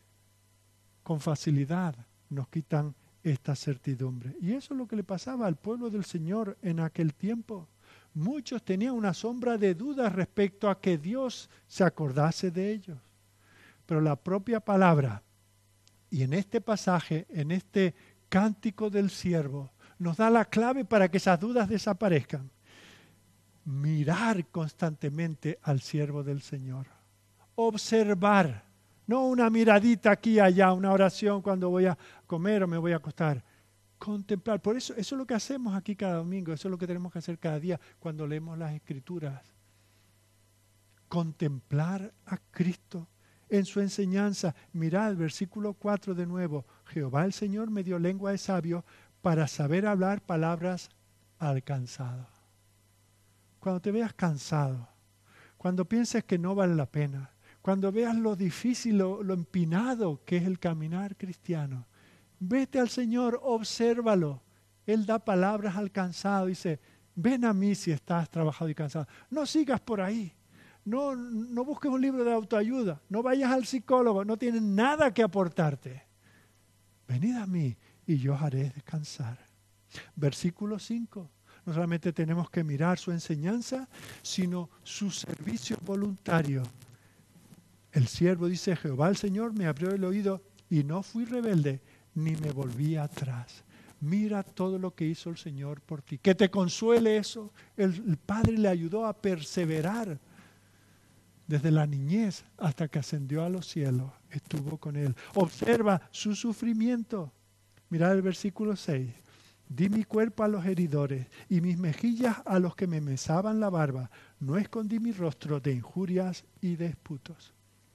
con facilidad nos quitan esta certidumbre. Y eso es lo que le pasaba al pueblo del Señor en aquel tiempo. Muchos tenían una sombra de duda respecto a que Dios se acordase de ellos. Pero la propia palabra, y en este pasaje, en este cántico del siervo, nos da la clave para que esas dudas desaparezcan. Mirar constantemente al siervo del Señor. Observar. No una miradita aquí y allá, una oración cuando voy a comer o me voy a acostar. Contemplar. Por eso es lo que hacemos aquí cada domingo. Eso es lo que tenemos que hacer cada día cuando leemos las Escrituras. Contemplar a Cristo en su enseñanza. Mirad el versículo 4 de nuevo. Jehová el Señor me dio lengua de sabio para saber hablar palabras al cansado. Cuando te veas cansado, cuando pienses que no vale la pena, cuando veas lo difícil, lo empinado que es el caminar cristiano, vete al Señor, obsérvalo. Él da palabras al cansado, dice, ven a mí si estás trabajado y cansado. No sigas por ahí, no busques un libro de autoayuda, no vayas al psicólogo, no tienes nada que aportarte. Venid a mí y yo os haré descansar. Versículo 5. No solamente tenemos que mirar su enseñanza, sino su servicio voluntario. El siervo dice, Jehová el Señor me abrió el oído y no fui rebelde, ni me volví atrás. Mira todo lo que hizo el Señor por ti. Que te consuele eso. El Padre le ayudó a perseverar desde la niñez hasta que ascendió a los cielos. Estuvo con él. Observa su sufrimiento. Mira el versículo 6. Di mi cuerpo a los heridores y mis mejillas a los que me mesaban la barba. No escondí mi rostro de injurias y de disputos.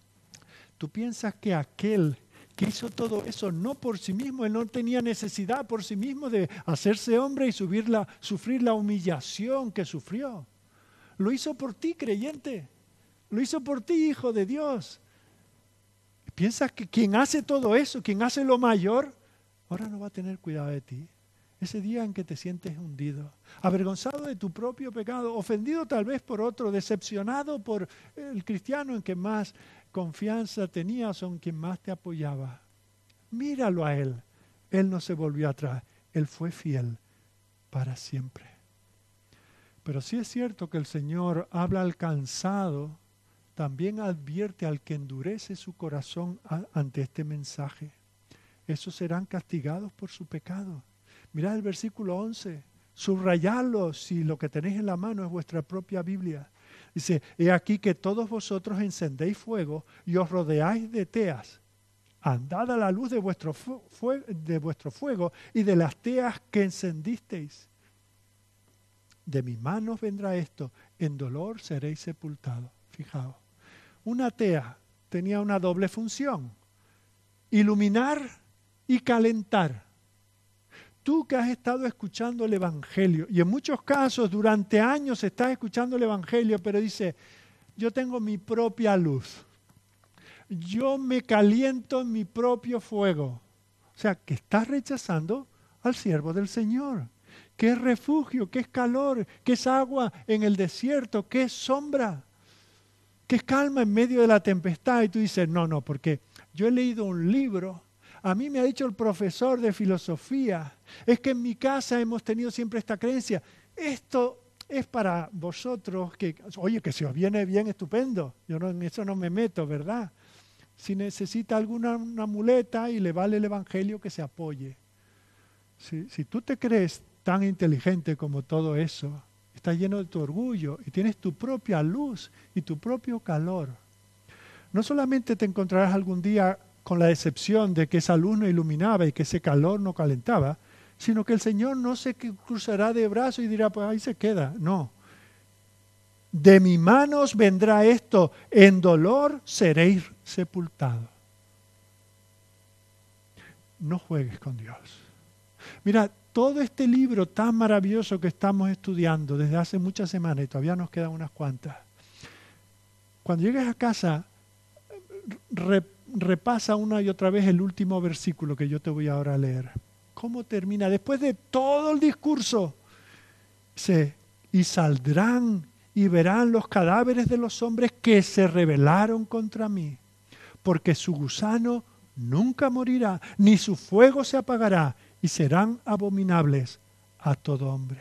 Tú piensas que aquel que hizo todo eso no por sí mismo, él no tenía necesidad por sí mismo de hacerse hombre y sufrir la humillación que sufrió. Lo hizo por ti, creyente. Lo hizo por ti, hijo de Dios. ¿Piensas que quien hace todo eso, quien hace lo mayor, ahora no va a tener cuidado de ti? Ese día en que te sientes hundido, avergonzado de tu propio pecado, ofendido tal vez por otro, decepcionado por el cristiano en que más confianza tenías o en quien más te apoyaba. Míralo a él. Él no se volvió atrás. Él fue fiel para siempre. Pero sí es cierto que el Señor habla al cansado, también advierte al que endurece su corazón ante este mensaje. Esos serán castigados por su pecado. Mirad el versículo 11, subrayadlo si lo que tenéis en la mano es vuestra propia Biblia. Dice, he aquí que todos vosotros encendéis fuego y os rodeáis de teas. Andad a la luz de vuestro fuego y de las teas que encendisteis. De mis manos vendrá esto, en dolor seréis sepultados. Fijaos, una tea tenía una doble función, iluminar y calentar. Tú que has estado escuchando el Evangelio, y en muchos casos durante años estás escuchando el Evangelio, pero dice, yo tengo mi propia luz. Yo me caliento en mi propio fuego. O sea, que estás rechazando al siervo del Señor. ¿Qué es refugio? ¿Qué es calor? ¿Qué es agua en el desierto? ¿Qué es sombra? ¿Qué es calma en medio de la tempestad? Y tú dices, no, porque yo he leído un libro. A mí me ha dicho el profesor de filosofía. Es que en mi casa hemos tenido siempre esta creencia. Esto es para vosotros, que, oye, que si os viene bien, estupendo. Yo en eso no me meto, ¿verdad? Si necesita una muleta y le vale el evangelio, que se apoye. Si tú te crees tan inteligente como todo eso, estás lleno de tu orgullo y tienes tu propia luz y tu propio calor, no solamente te encontrarás algún día con la decepción de que esa luz no iluminaba y que ese calor no calentaba, sino que el Señor no se cruzará de brazos y dirá, pues ahí se queda. No. De mi manos vendrá esto, en dolor seréis sepultados. No juegues con Dios. Mira, todo este libro tan maravilloso que estamos estudiando desde hace muchas semanas, y todavía nos quedan unas cuantas, cuando llegues a casa, repasa una y otra vez el último versículo que yo te voy ahora a leer. ¿Cómo termina? Después de todo el discurso, dice, y saldrán y verán los cadáveres de los hombres que se rebelaron contra mí, porque su gusano nunca morirá, ni su fuego se apagará, y serán abominables a todo hombre.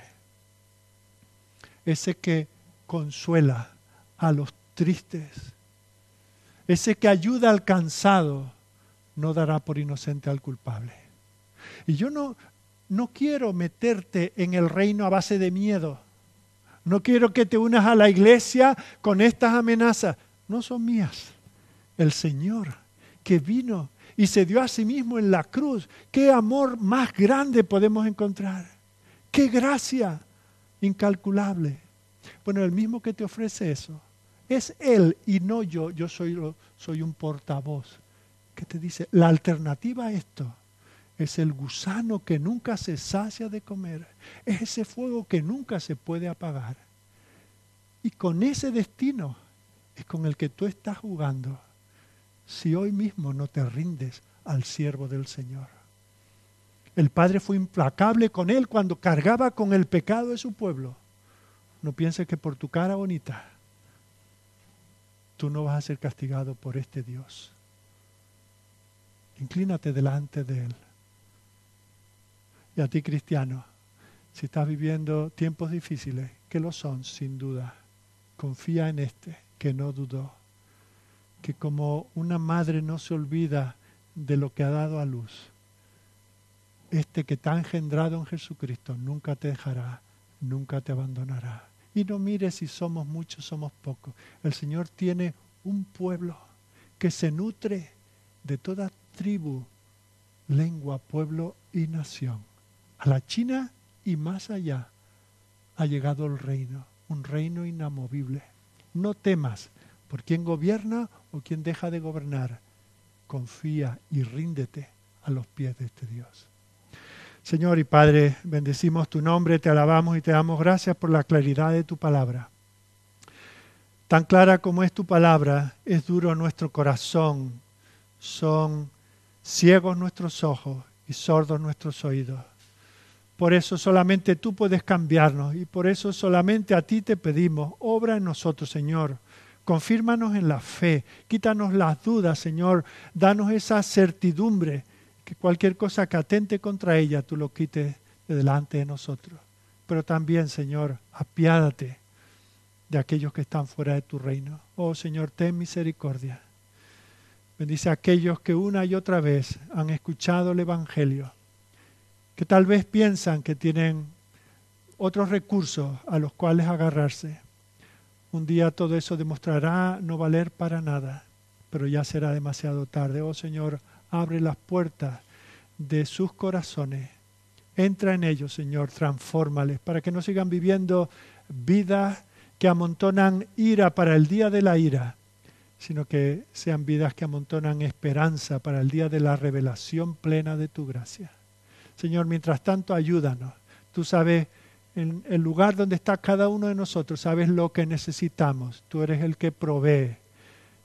Ese que consuela a los tristes, ese que ayuda al cansado, no dará por inocente al culpable. Y yo no quiero meterte en el reino a base de miedo. No quiero que te unas a la iglesia con estas amenazas. No son mías. El Señor que vino y se dio a sí mismo en la cruz. ¿Qué amor más grande podemos encontrar? ¡Qué gracia incalculable! Bueno, el mismo que te ofrece eso es Él y no yo. Yo soy un portavoz que te dice, la alternativa a esto es el gusano que nunca se sacia de comer. Es ese fuego que nunca se puede apagar. Y con ese destino es con el que tú estás jugando si hoy mismo no te rindes al siervo del Señor. El Padre fue implacable con él cuando cargaba con el pecado de su pueblo. No pienses que por tu cara bonita tú no vas a ser castigado por este Dios. Inclínate delante de Él. Y a ti, cristiano, si estás viviendo tiempos difíciles, que lo son sin duda, confía en este que no dudó, que como una madre no se olvida de lo que ha dado a luz, este que te ha engendrado en Jesucristo nunca te dejará, nunca te abandonará. Y no mires si somos muchos, somos pocos. El Señor tiene un pueblo que se nutre de toda tribu, lengua, pueblo y nación. A la China y más allá ha llegado el reino, un reino inamovible. No temas por quién gobierna o quién deja de gobernar. Confía y ríndete a los pies de este Dios. Señor y Padre, bendecimos tu nombre, te alabamos y te damos gracias por la claridad de tu palabra. Tan clara como es tu palabra, es duro nuestro corazón, son ciegos nuestros ojos y sordos nuestros oídos. Por eso solamente tú puedes cambiarnos y por eso solamente a ti te pedimos, obra en nosotros, Señor. Confírmanos en la fe, quítanos las dudas, Señor, danos esa certidumbre, que cualquier cosa que atente contra ella, tú lo quites de delante de nosotros. Pero también, Señor, apiádate de aquellos que están fuera de tu reino. Oh, Señor, ten misericordia. Bendice a aquellos que una y otra vez han escuchado el Evangelio, que tal vez piensan que tienen otros recursos a los cuales agarrarse. Un día todo eso demostrará no valer para nada, pero ya será demasiado tarde. Oh, Señor, abre las puertas de sus corazones. Entra en ellos, Señor, transfórmales para que no sigan viviendo vidas que amontonan ira para el día de la ira, sino que sean vidas que amontonan esperanza para el día de la revelación plena de tu gracia. Señor, mientras tanto, ayúdanos. Tú sabes en el lugar donde está cada uno de nosotros, sabes lo que necesitamos. Tú eres el que provee.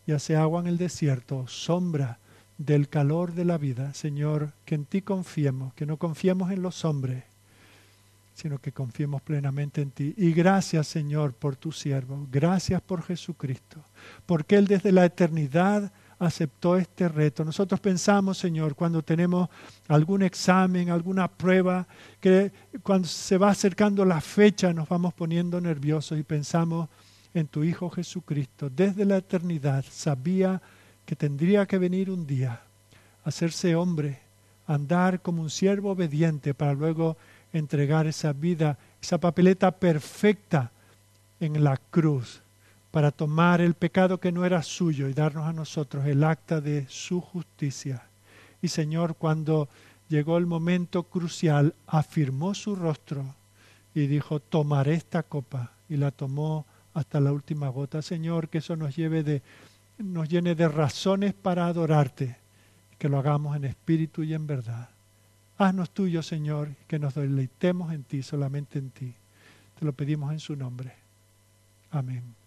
y hace agua en el desierto, sombra del calor de la vida. Señor, que en ti confiemos, que no confiemos en los hombres, sino que confiemos plenamente en ti. Y gracias, Señor, por tu siervo. Gracias por Jesucristo, porque Él desde la eternidad aceptó este reto. Nosotros pensamos, Señor, cuando tenemos algún examen, alguna prueba, que cuando se va acercando la fecha nos vamos poniendo nerviosos y pensamos en tu Hijo Jesucristo. Desde la eternidad sabía que tendría que venir un día, hacerse hombre, andar como un siervo obediente para luego entregar esa vida, esa papeleta perfecta en la cruz, para tomar el pecado que no era suyo y darnos a nosotros el acta de su justicia. Y Señor, cuando llegó el momento crucial, afirmó su rostro y dijo, tomaré esta copa, y la tomó hasta la última gota. Señor, que eso nos llene de razones para adorarte, que lo hagamos en espíritu y en verdad. Haznos tuyo, Señor, que nos deleitemos en ti, solamente en ti. Te lo pedimos en su nombre. Amén.